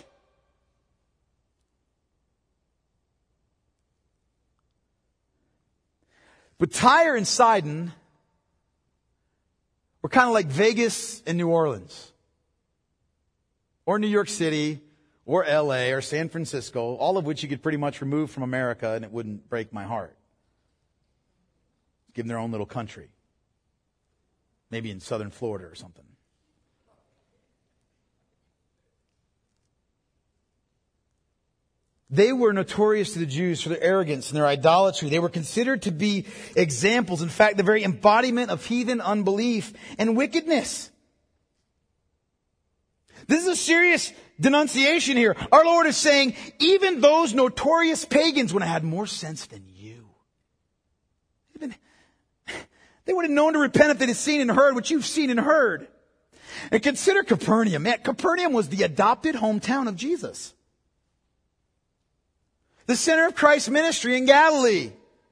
But Tyre and Sidon were kind of like Vegas and New Orleans, or New York City, or LA, or San Francisco, all of which you could pretty much remove from America and it wouldn't break my heart. Give them their own little country. Maybe in southern Florida or something. They were notorious to the Jews for their arrogance and their idolatry. They were considered to be examples, in fact, the very embodiment of heathen unbelief and wickedness. This is a serious denunciation here. Our Lord is saying, even those notorious pagans would have had more sense than you. They would have known to repent if they'd have seen and heard what you've seen and heard. And consider Capernaum. Man, Capernaum was the adopted hometown of Jesus. The center of Christ's ministry in Galilee.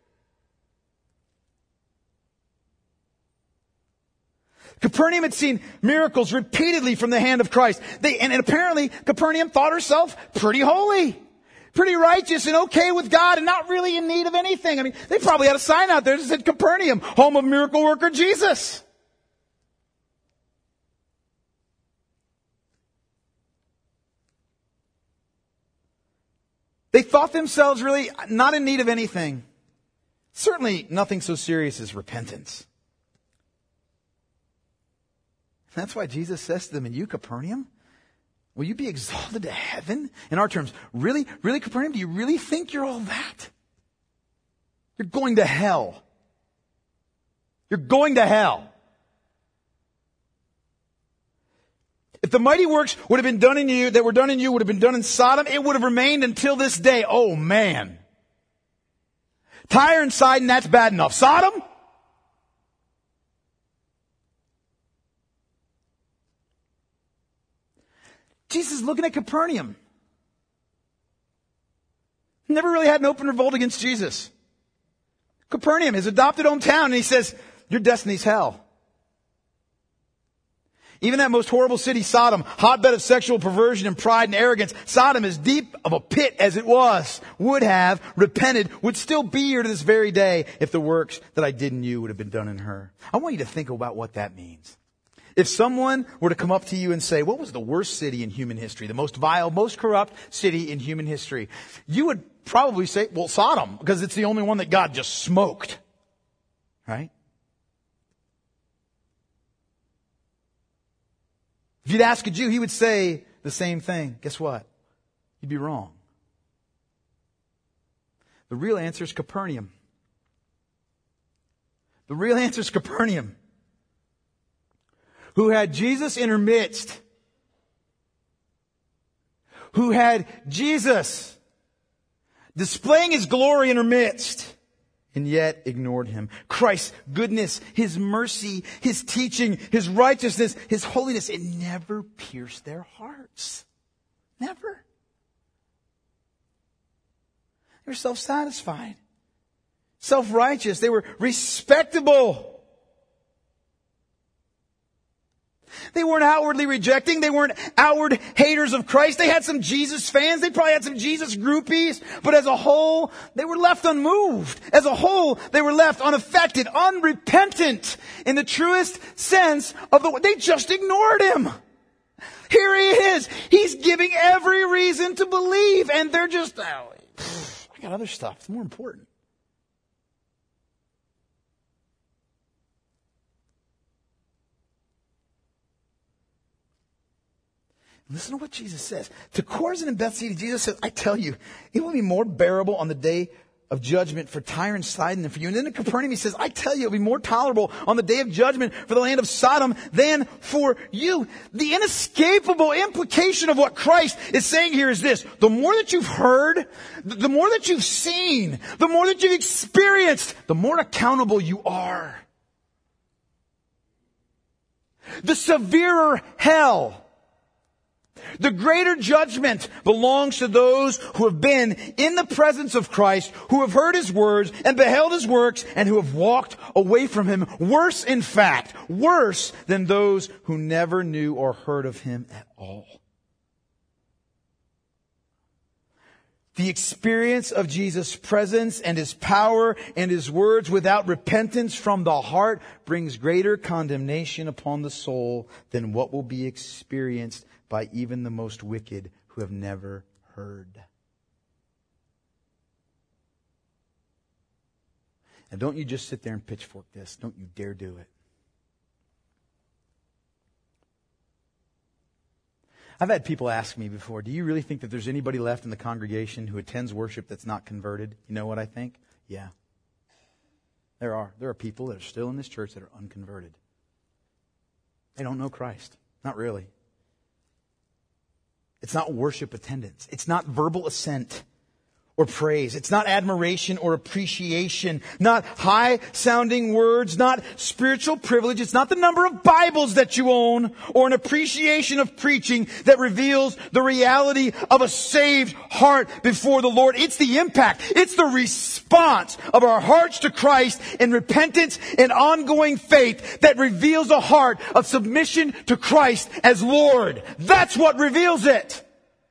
Capernaum had seen miracles repeatedly from the hand of Christ. And apparently Capernaum thought herself pretty holy, pretty righteous and okay with God and not really in need of anything. I mean, they probably had a sign out there that said Capernaum, home of miracle worker Jesus. They thought themselves really not in need of anything. Certainly nothing so serious as repentance. That's why Jesus says to them, and you, Capernaum, will you be exalted to heaven? In our terms, really, Capernaum, do you really think you're all that? You're going to hell. You're going to hell. If the mighty works would have been done in you, that were done in you, would have been done in Sodom, it would have remained until this day. Oh man. Tyre and Sidon, that's bad enough. Sodom? Jesus is looking at Capernaum. Never really had an open revolt against Jesus. Capernaum, his adopted hometown, and he says, your destiny's hell. Even that most horrible city, Sodom, hotbed of sexual perversion and pride and arrogance, Sodom, as deep of a pit as it was, would have repented, would still be here to this very day if the works that I did in you would have been done in her. I want you to think about what that means. If someone were to come up to you and say, what was the worst city in human history, the most vile, most corrupt city in human history? You would probably say, well, Sodom, because it's the only one that God just smoked. Right? If you'd ask a Jew, he would say the same thing. Guess what? You'd be wrong. The real answer is Capernaum. The real answer is Capernaum, who had Jesus in her midst, who had Jesus displaying his glory in her midst, and yet ignored him. Christ's goodness, his mercy, his teaching, his righteousness, his holiness, it never pierced their hearts. Never. They were self-satisfied, self-righteous. They were respectable. They weren't outwardly rejecting. They weren't outward haters of Christ. They had some Jesus fans. They probably had some Jesus groupies. But as a whole, they were left unmoved. As a whole, they were left unaffected, unrepentant in the truest sense of the word. They just ignored him. Here he is. He's giving every reason to believe. And they're just, I got other stuff. It's more important. Listen to what Jesus says. To Chorazin and Bethsaida, Jesus says, I tell you, it will be more bearable on the day of judgment for Tyre and Sidon than for you. And then in Capernaum, he says, I tell you, it will be more tolerable on the day of judgment for the land of Sodom than for you. The inescapable implication of what Christ is saying here is this. The more that you've heard, the more that you've seen, the more that you've experienced, the more accountable you are. The severer hell, the greater judgment belongs to those who have been in the presence of Christ, who have heard His words and beheld His works, and who have walked away from Him. Worse, in fact, worse than those who never knew or heard of Him at all. The experience of Jesus' presence and His power and His words without repentance from the heart brings greater condemnation upon the soul than what will be experienced by even the most wicked who have never heard. And don't you just sit there and pitchfork this. Don't you dare do it. I've had people ask me before, do you really think that there's anybody left in the congregation who attends worship that's not converted? You know what I think? Yeah. There are. There are people that are still in this church that are unconverted. They don't know Christ. Not really. It's not worship attendance. It's not verbal assent or praise. It's not admiration or appreciation. Not high-sounding words. Not spiritual privilege. It's not the number of Bibles that you own or an appreciation of preaching that reveals the reality of a saved heart before the Lord. It's the impact. It's the response of our hearts to Christ in repentance and ongoing faith that reveals a heart of submission to Christ as Lord. That's what reveals it.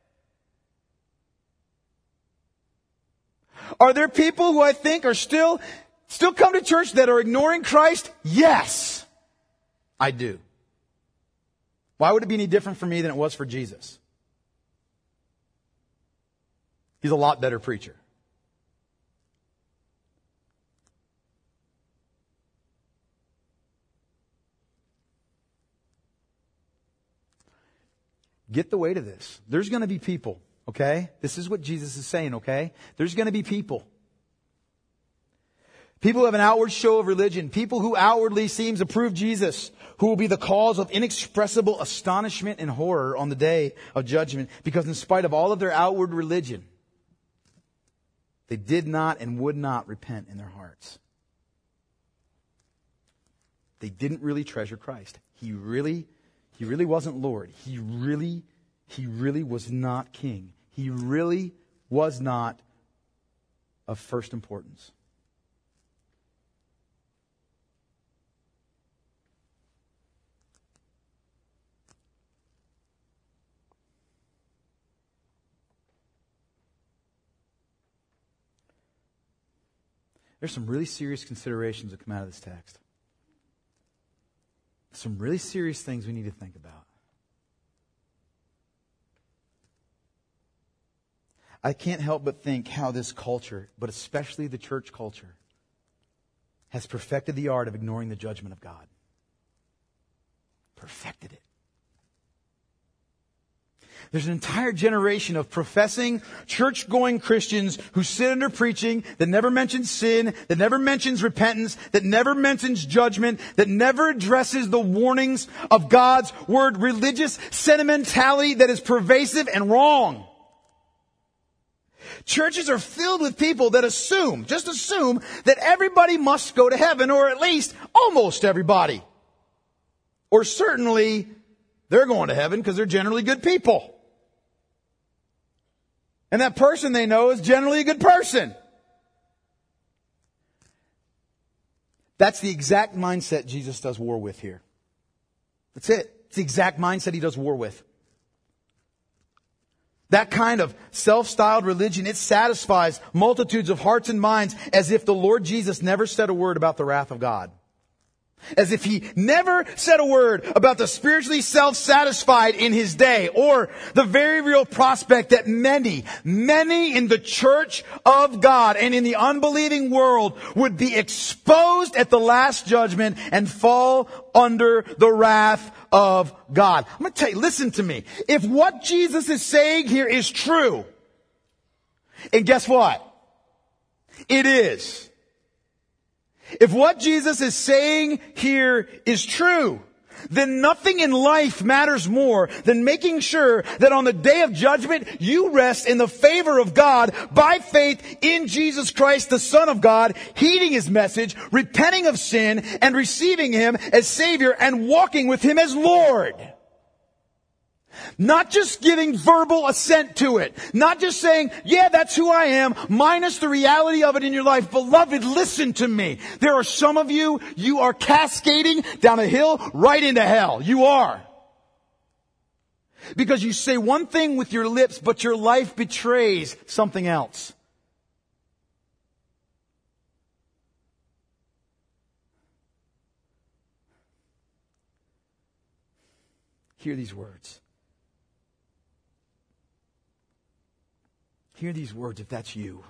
Are there people who I think are still come to church that are ignoring Christ? Yes, I do. Why would it be any different for me than it was for Jesus? He's a lot better preacher. Get the weight of this. There's going to be people. Okay? This is what Jesus is saying, okay? There's going to be people. People who have an outward show of religion. People who outwardly seem to prove Jesus. Who will be the cause of inexpressible astonishment and horror on the day of judgment. Because in spite of all of their outward religion, they did not and would not repent in their hearts. They didn't really treasure Christ. He really wasn't Lord. He really was not king. He really was not of first importance. There's some really serious considerations that come out of this text. Some really serious things we need to think about. I can't help but think how this culture, but especially the church culture, has perfected the art of ignoring the judgment of God. Perfected it. There's an entire generation of professing, church-going Christians who sit under preaching that never mentions sin, that never mentions repentance, that never mentions judgment, that never addresses the warnings of God's Word. Religious sentimentality that is pervasive and wrong. Churches are filled with people that just assume that everybody must go to heaven, or at least almost everybody. Or certainly they're going to heaven because they're generally good people. And that person they know is generally a good person. That's the exact mindset Jesus does war with here. That's it. It's the exact mindset He does war with. That kind of self-styled religion, it satisfies multitudes of hearts and minds as if the Lord Jesus never said a word about the wrath of God. As if he never said a word about the spiritually self-satisfied in his day, or the very real prospect that many in the church of God and in the unbelieving world would be exposed at the last judgment and fall under the wrath of God. I'm going to tell you, listen to me. If what Jesus is saying here is true, and guess what? It is. If what Jesus is saying here is true, then nothing in life matters more than making sure that on the day of judgment, you rest in the favor of God by faith in Jesus Christ, the Son of God, heeding His message, repenting of sin, and receiving Him as Savior and walking with Him as Lord. Not just giving verbal assent to it. Not just saying, yeah, that's who I am, minus the reality of it in your life. Beloved, listen to me. There are some of you, you are cascading down a hill right into hell. You are. Because you say one thing with your lips, but your life betrays something else. Hear these words. Hear these words if that's you.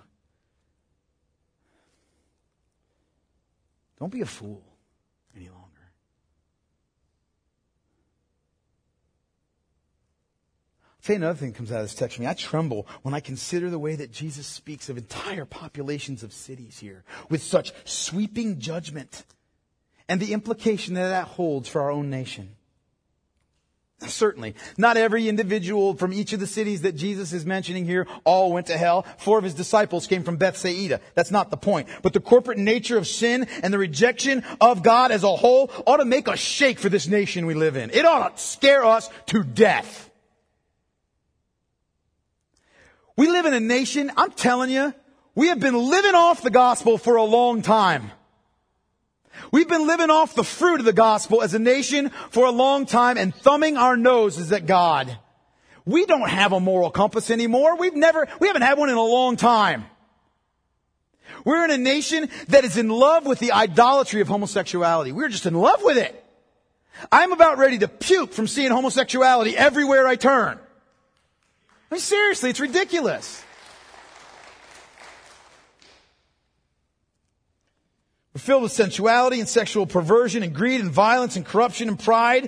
Don't be a fool any longer. I'll tell you another thing that comes out of this text for me. I tremble when I consider the way that Jesus speaks of entire populations of cities here with such sweeping judgment and the implication that that holds for our own nation. Certainly, not every individual from each of the cities that Jesus is mentioning here all went to hell. 4 of his disciples came from Bethsaida. That's not the point. But the corporate nature of sin and the rejection of God as a whole ought to make us shake for this nation we live in. It ought to scare us to death. We live in a nation, I'm telling you, we have been living off the gospel for a long time. We've been living off the fruit of the gospel as a nation for a long time and thumbing our noses at God. We don't have a moral compass anymore. We haven't had one in a long time. We're in a nation that is in love with the idolatry of homosexuality. We're just in love with it. I'm about ready to puke from seeing homosexuality everywhere I turn. I mean, seriously, it's ridiculous. We're filled with sensuality and sexual perversion and greed and violence and corruption and pride.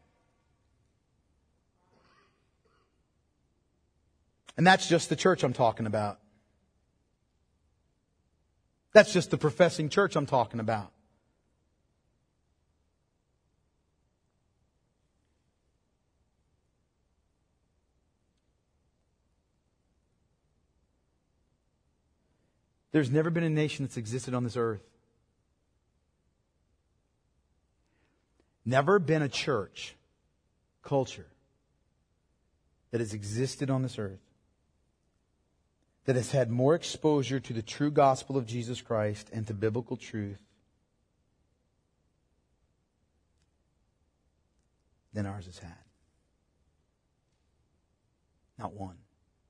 And that's just the church I'm talking about. That's just the professing church I'm talking about. There's never been a nation that's existed on this earth. Never been a church culture that has existed on this earth that has had more exposure to the true gospel of Jesus Christ and to biblical truth than ours has had. Not one.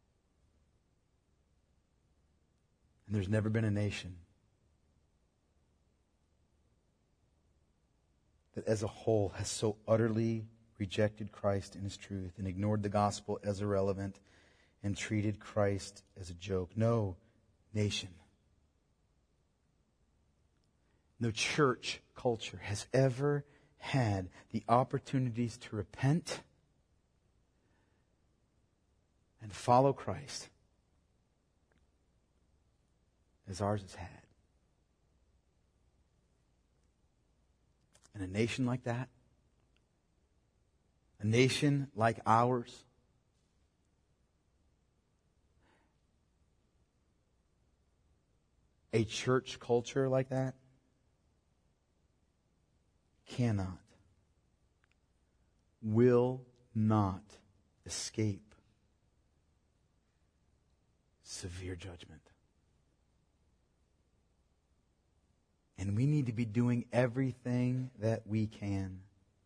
And there's never been a nation that as a whole has so utterly rejected Christ and His truth and ignored the gospel as irrelevant and treated Christ as a joke. No nation, no church culture has ever had the opportunities to repent and follow Christ as ours has had. And a nation like that, a nation like ours, a church culture like that, cannot, will not escape severe judgment. And we need to be doing everything that we can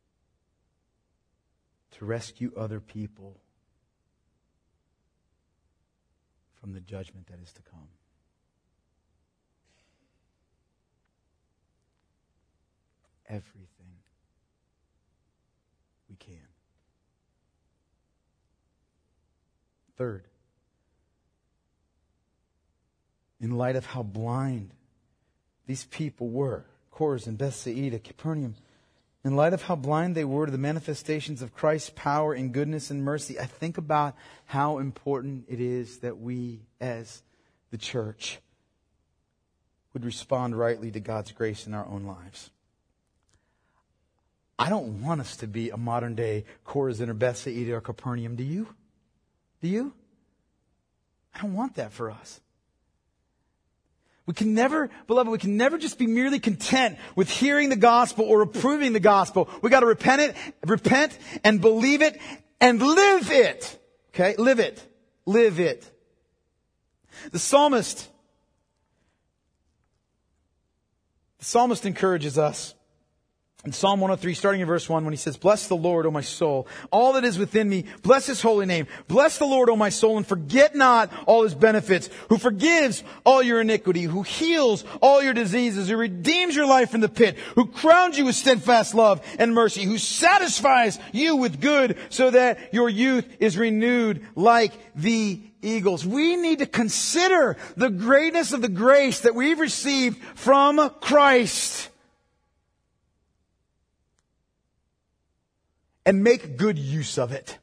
to rescue other people from the judgment that is to come. everything we can. Third, in light of how blind these people were, Chorazin, Bethsaida, Capernaum, in light of how blind they were to the manifestations of Christ's power and goodness and mercy, I think about how important it is that we, as the church, would respond rightly to God's grace in our own lives. I don't want us to be a modern day Chorazin or Bethsaida or Capernaum. Do you? Do you? I don't want that for us. We can never, beloved, we can never just be merely content with hearing the gospel or approving the gospel. We got to repent and believe it and live it. Okay? Live it. Live it. The psalmist encourages us in Psalm 103, starting in verse 1, when he says, "Bless the Lord, O my soul, all that is within me. Bless His holy name. Bless the Lord, O my soul, and forget not all His benefits, who forgives all your iniquity, who heals all your diseases, who redeems your life from the pit, who crowns you with steadfast love and mercy, who satisfies you with good so that your youth is renewed like the eagles." We need to consider the greatness of the grace that we've received from Christ and make good use of it.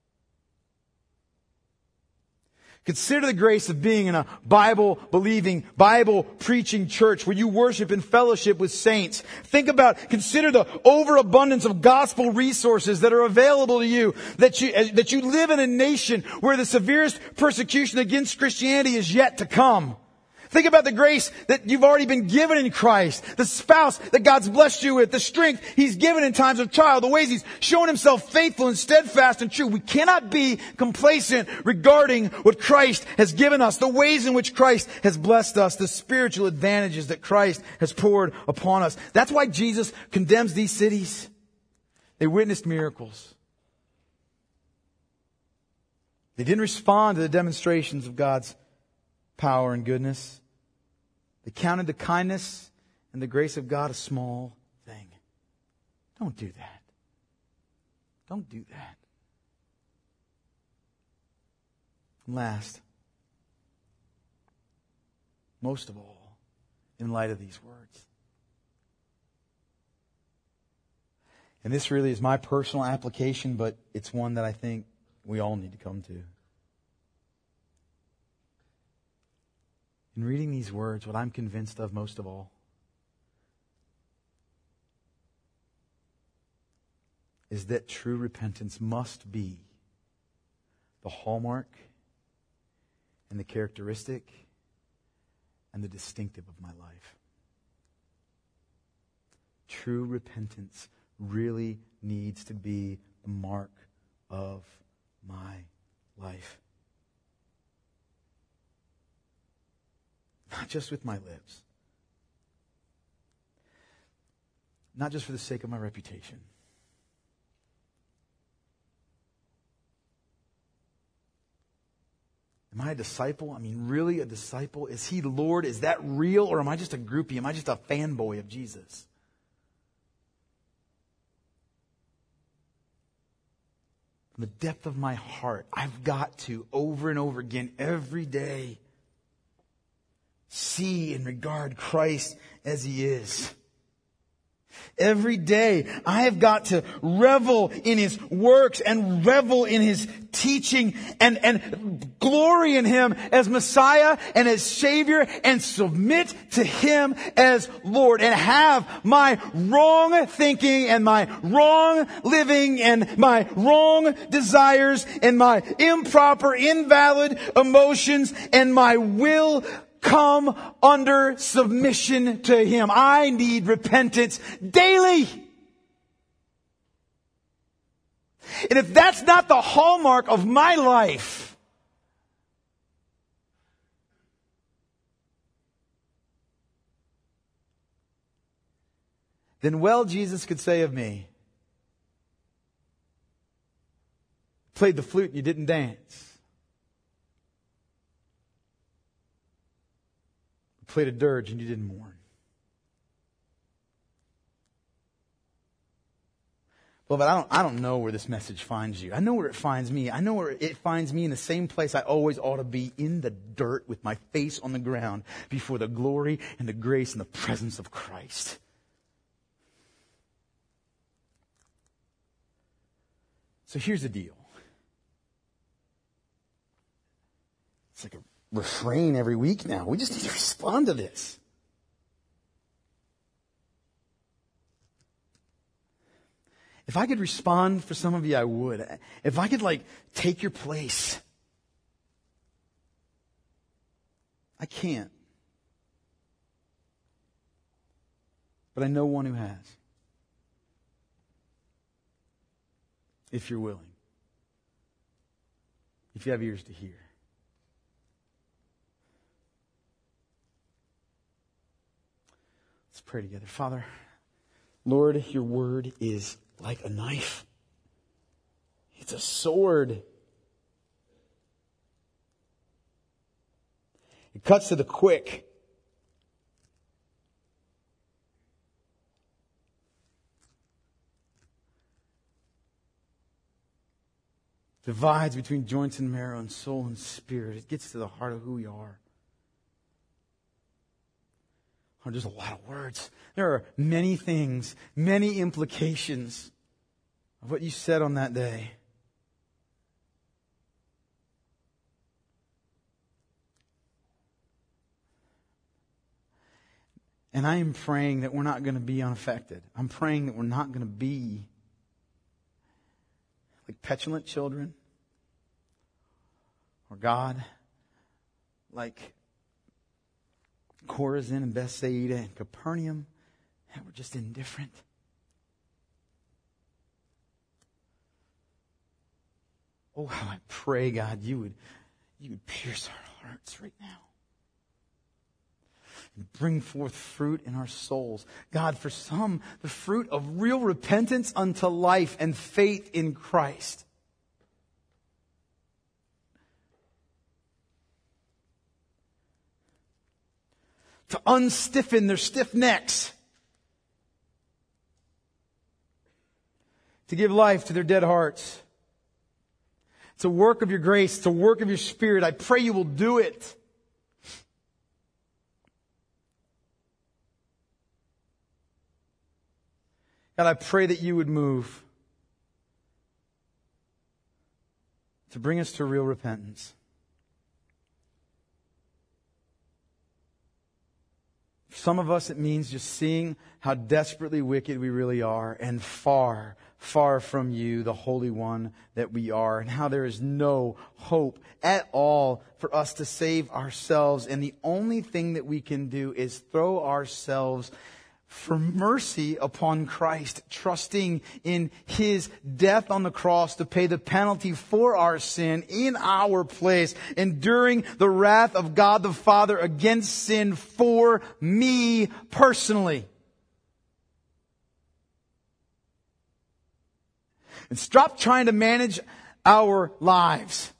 Consider the grace of being in a Bible-believing, Bible-preaching church where you worship in fellowship with saints. Consider the overabundance of gospel resources that are available to you, that you live in a nation where the severest persecution against Christianity is yet to come. Think about the grace that you've already been given in Christ, the spouse that God's blessed you with, the strength He's given in times of trial, the ways He's shown Himself faithful and steadfast and true. We cannot be complacent regarding what Christ has given us, the ways in which Christ has blessed us, the spiritual advantages that Christ has poured upon us. That's why Jesus condemns these cities. They witnessed miracles. They didn't respond to the demonstrations of God's power and goodness. They counted the kindness and the grace of God a small thing. Don't do that. Don't do that. And last, most of all, in light of these words, and this really is my personal application, but it's one that I think we all need to come to. In reading these words, what I'm convinced of most of all is that true repentance must be the hallmark and the characteristic and the distinctive of my life. True repentance really needs to be the mark of my life. Not just with my lips. Not just for the sake of my reputation. Am I a disciple? I mean, really a disciple? Is He Lord? Is that real? Or am I just a groupie? Am I just a fanboy of Jesus? From the depth of my heart, I've got to, over and over again, every day, see and regard Christ as He is. Every day, I have got to revel in His works and revel in His teaching and glory in Him as Messiah and as Savior and submit to Him as Lord and have my wrong thinking and my wrong living and my wrong desires and my improper, invalid emotions and my will come under submission to Him. I need repentance daily. And if that's not the hallmark of my life, then well, Jesus could say of me, played the flute and you didn't dance. Played a dirge and you didn't mourn. Beloved, I don't know where this message finds you. I know where it finds me. I know where it finds me in the same place I always ought to be, in the dirt with my face on the ground before the glory and the grace and the presence of Christ. So here's the deal. It's like a refrain every week now. We just need to respond to this. If I could respond for some of you, I would. If I could take your place. I can't. But I know one who has. If you're willing. If you have ears to hear. Let's pray together. Father, Lord, your word is like a knife. It's a sword. It cuts to the quick. Divides between joints and marrow and soul and spirit. It gets to the heart of who we are. Oh, there's a lot of words. There are many things, many implications of what you said on that day. And I am praying that we're not going to be unaffected. I'm praying that we're not going to be like petulant children. Or God, like Chorazin and Bethsaida and Capernaum, that were just indifferent. Oh, how I pray, God, you would pierce our hearts right now. And bring forth fruit in our souls. God, for some, the fruit of real repentance unto life and faith in Christ. To unstiffen their stiff necks. To give life to their dead hearts. It's a work of your grace. It's a work of your Spirit. I pray you will do it. God, I pray that you would move to bring us to real repentance. For some of us, it means just seeing how desperately wicked we really are and far, far from you, the Holy One that we are, and how there is no hope at all for us to save ourselves. And the only thing that we can do is throw ourselves for mercy upon Christ, trusting in His death on the cross to pay the penalty for our sin in our place, enduring the wrath of God the Father against sin for me personally. And stop trying to manage our lives.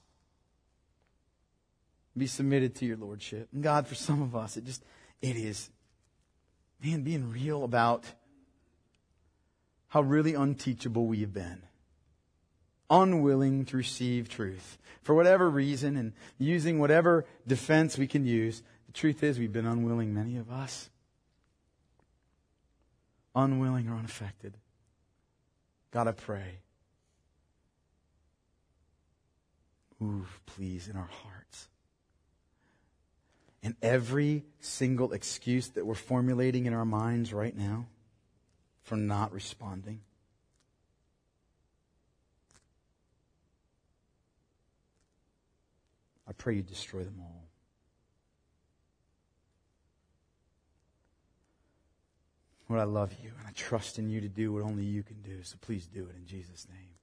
Be submitted to your Lordship. And God, for some of us, it is being real about how really unteachable we have been. Unwilling to receive truth. For whatever reason and using whatever defense we can use, the truth is we've been unwilling, many of us. Unwilling or unaffected. God, I pray. Move, please, in our hearts. And every single excuse that we're formulating in our minds right now for not responding. I pray you destroy them all. Lord, I love you and I trust in you to do what only you can do. So please do it in Jesus' name.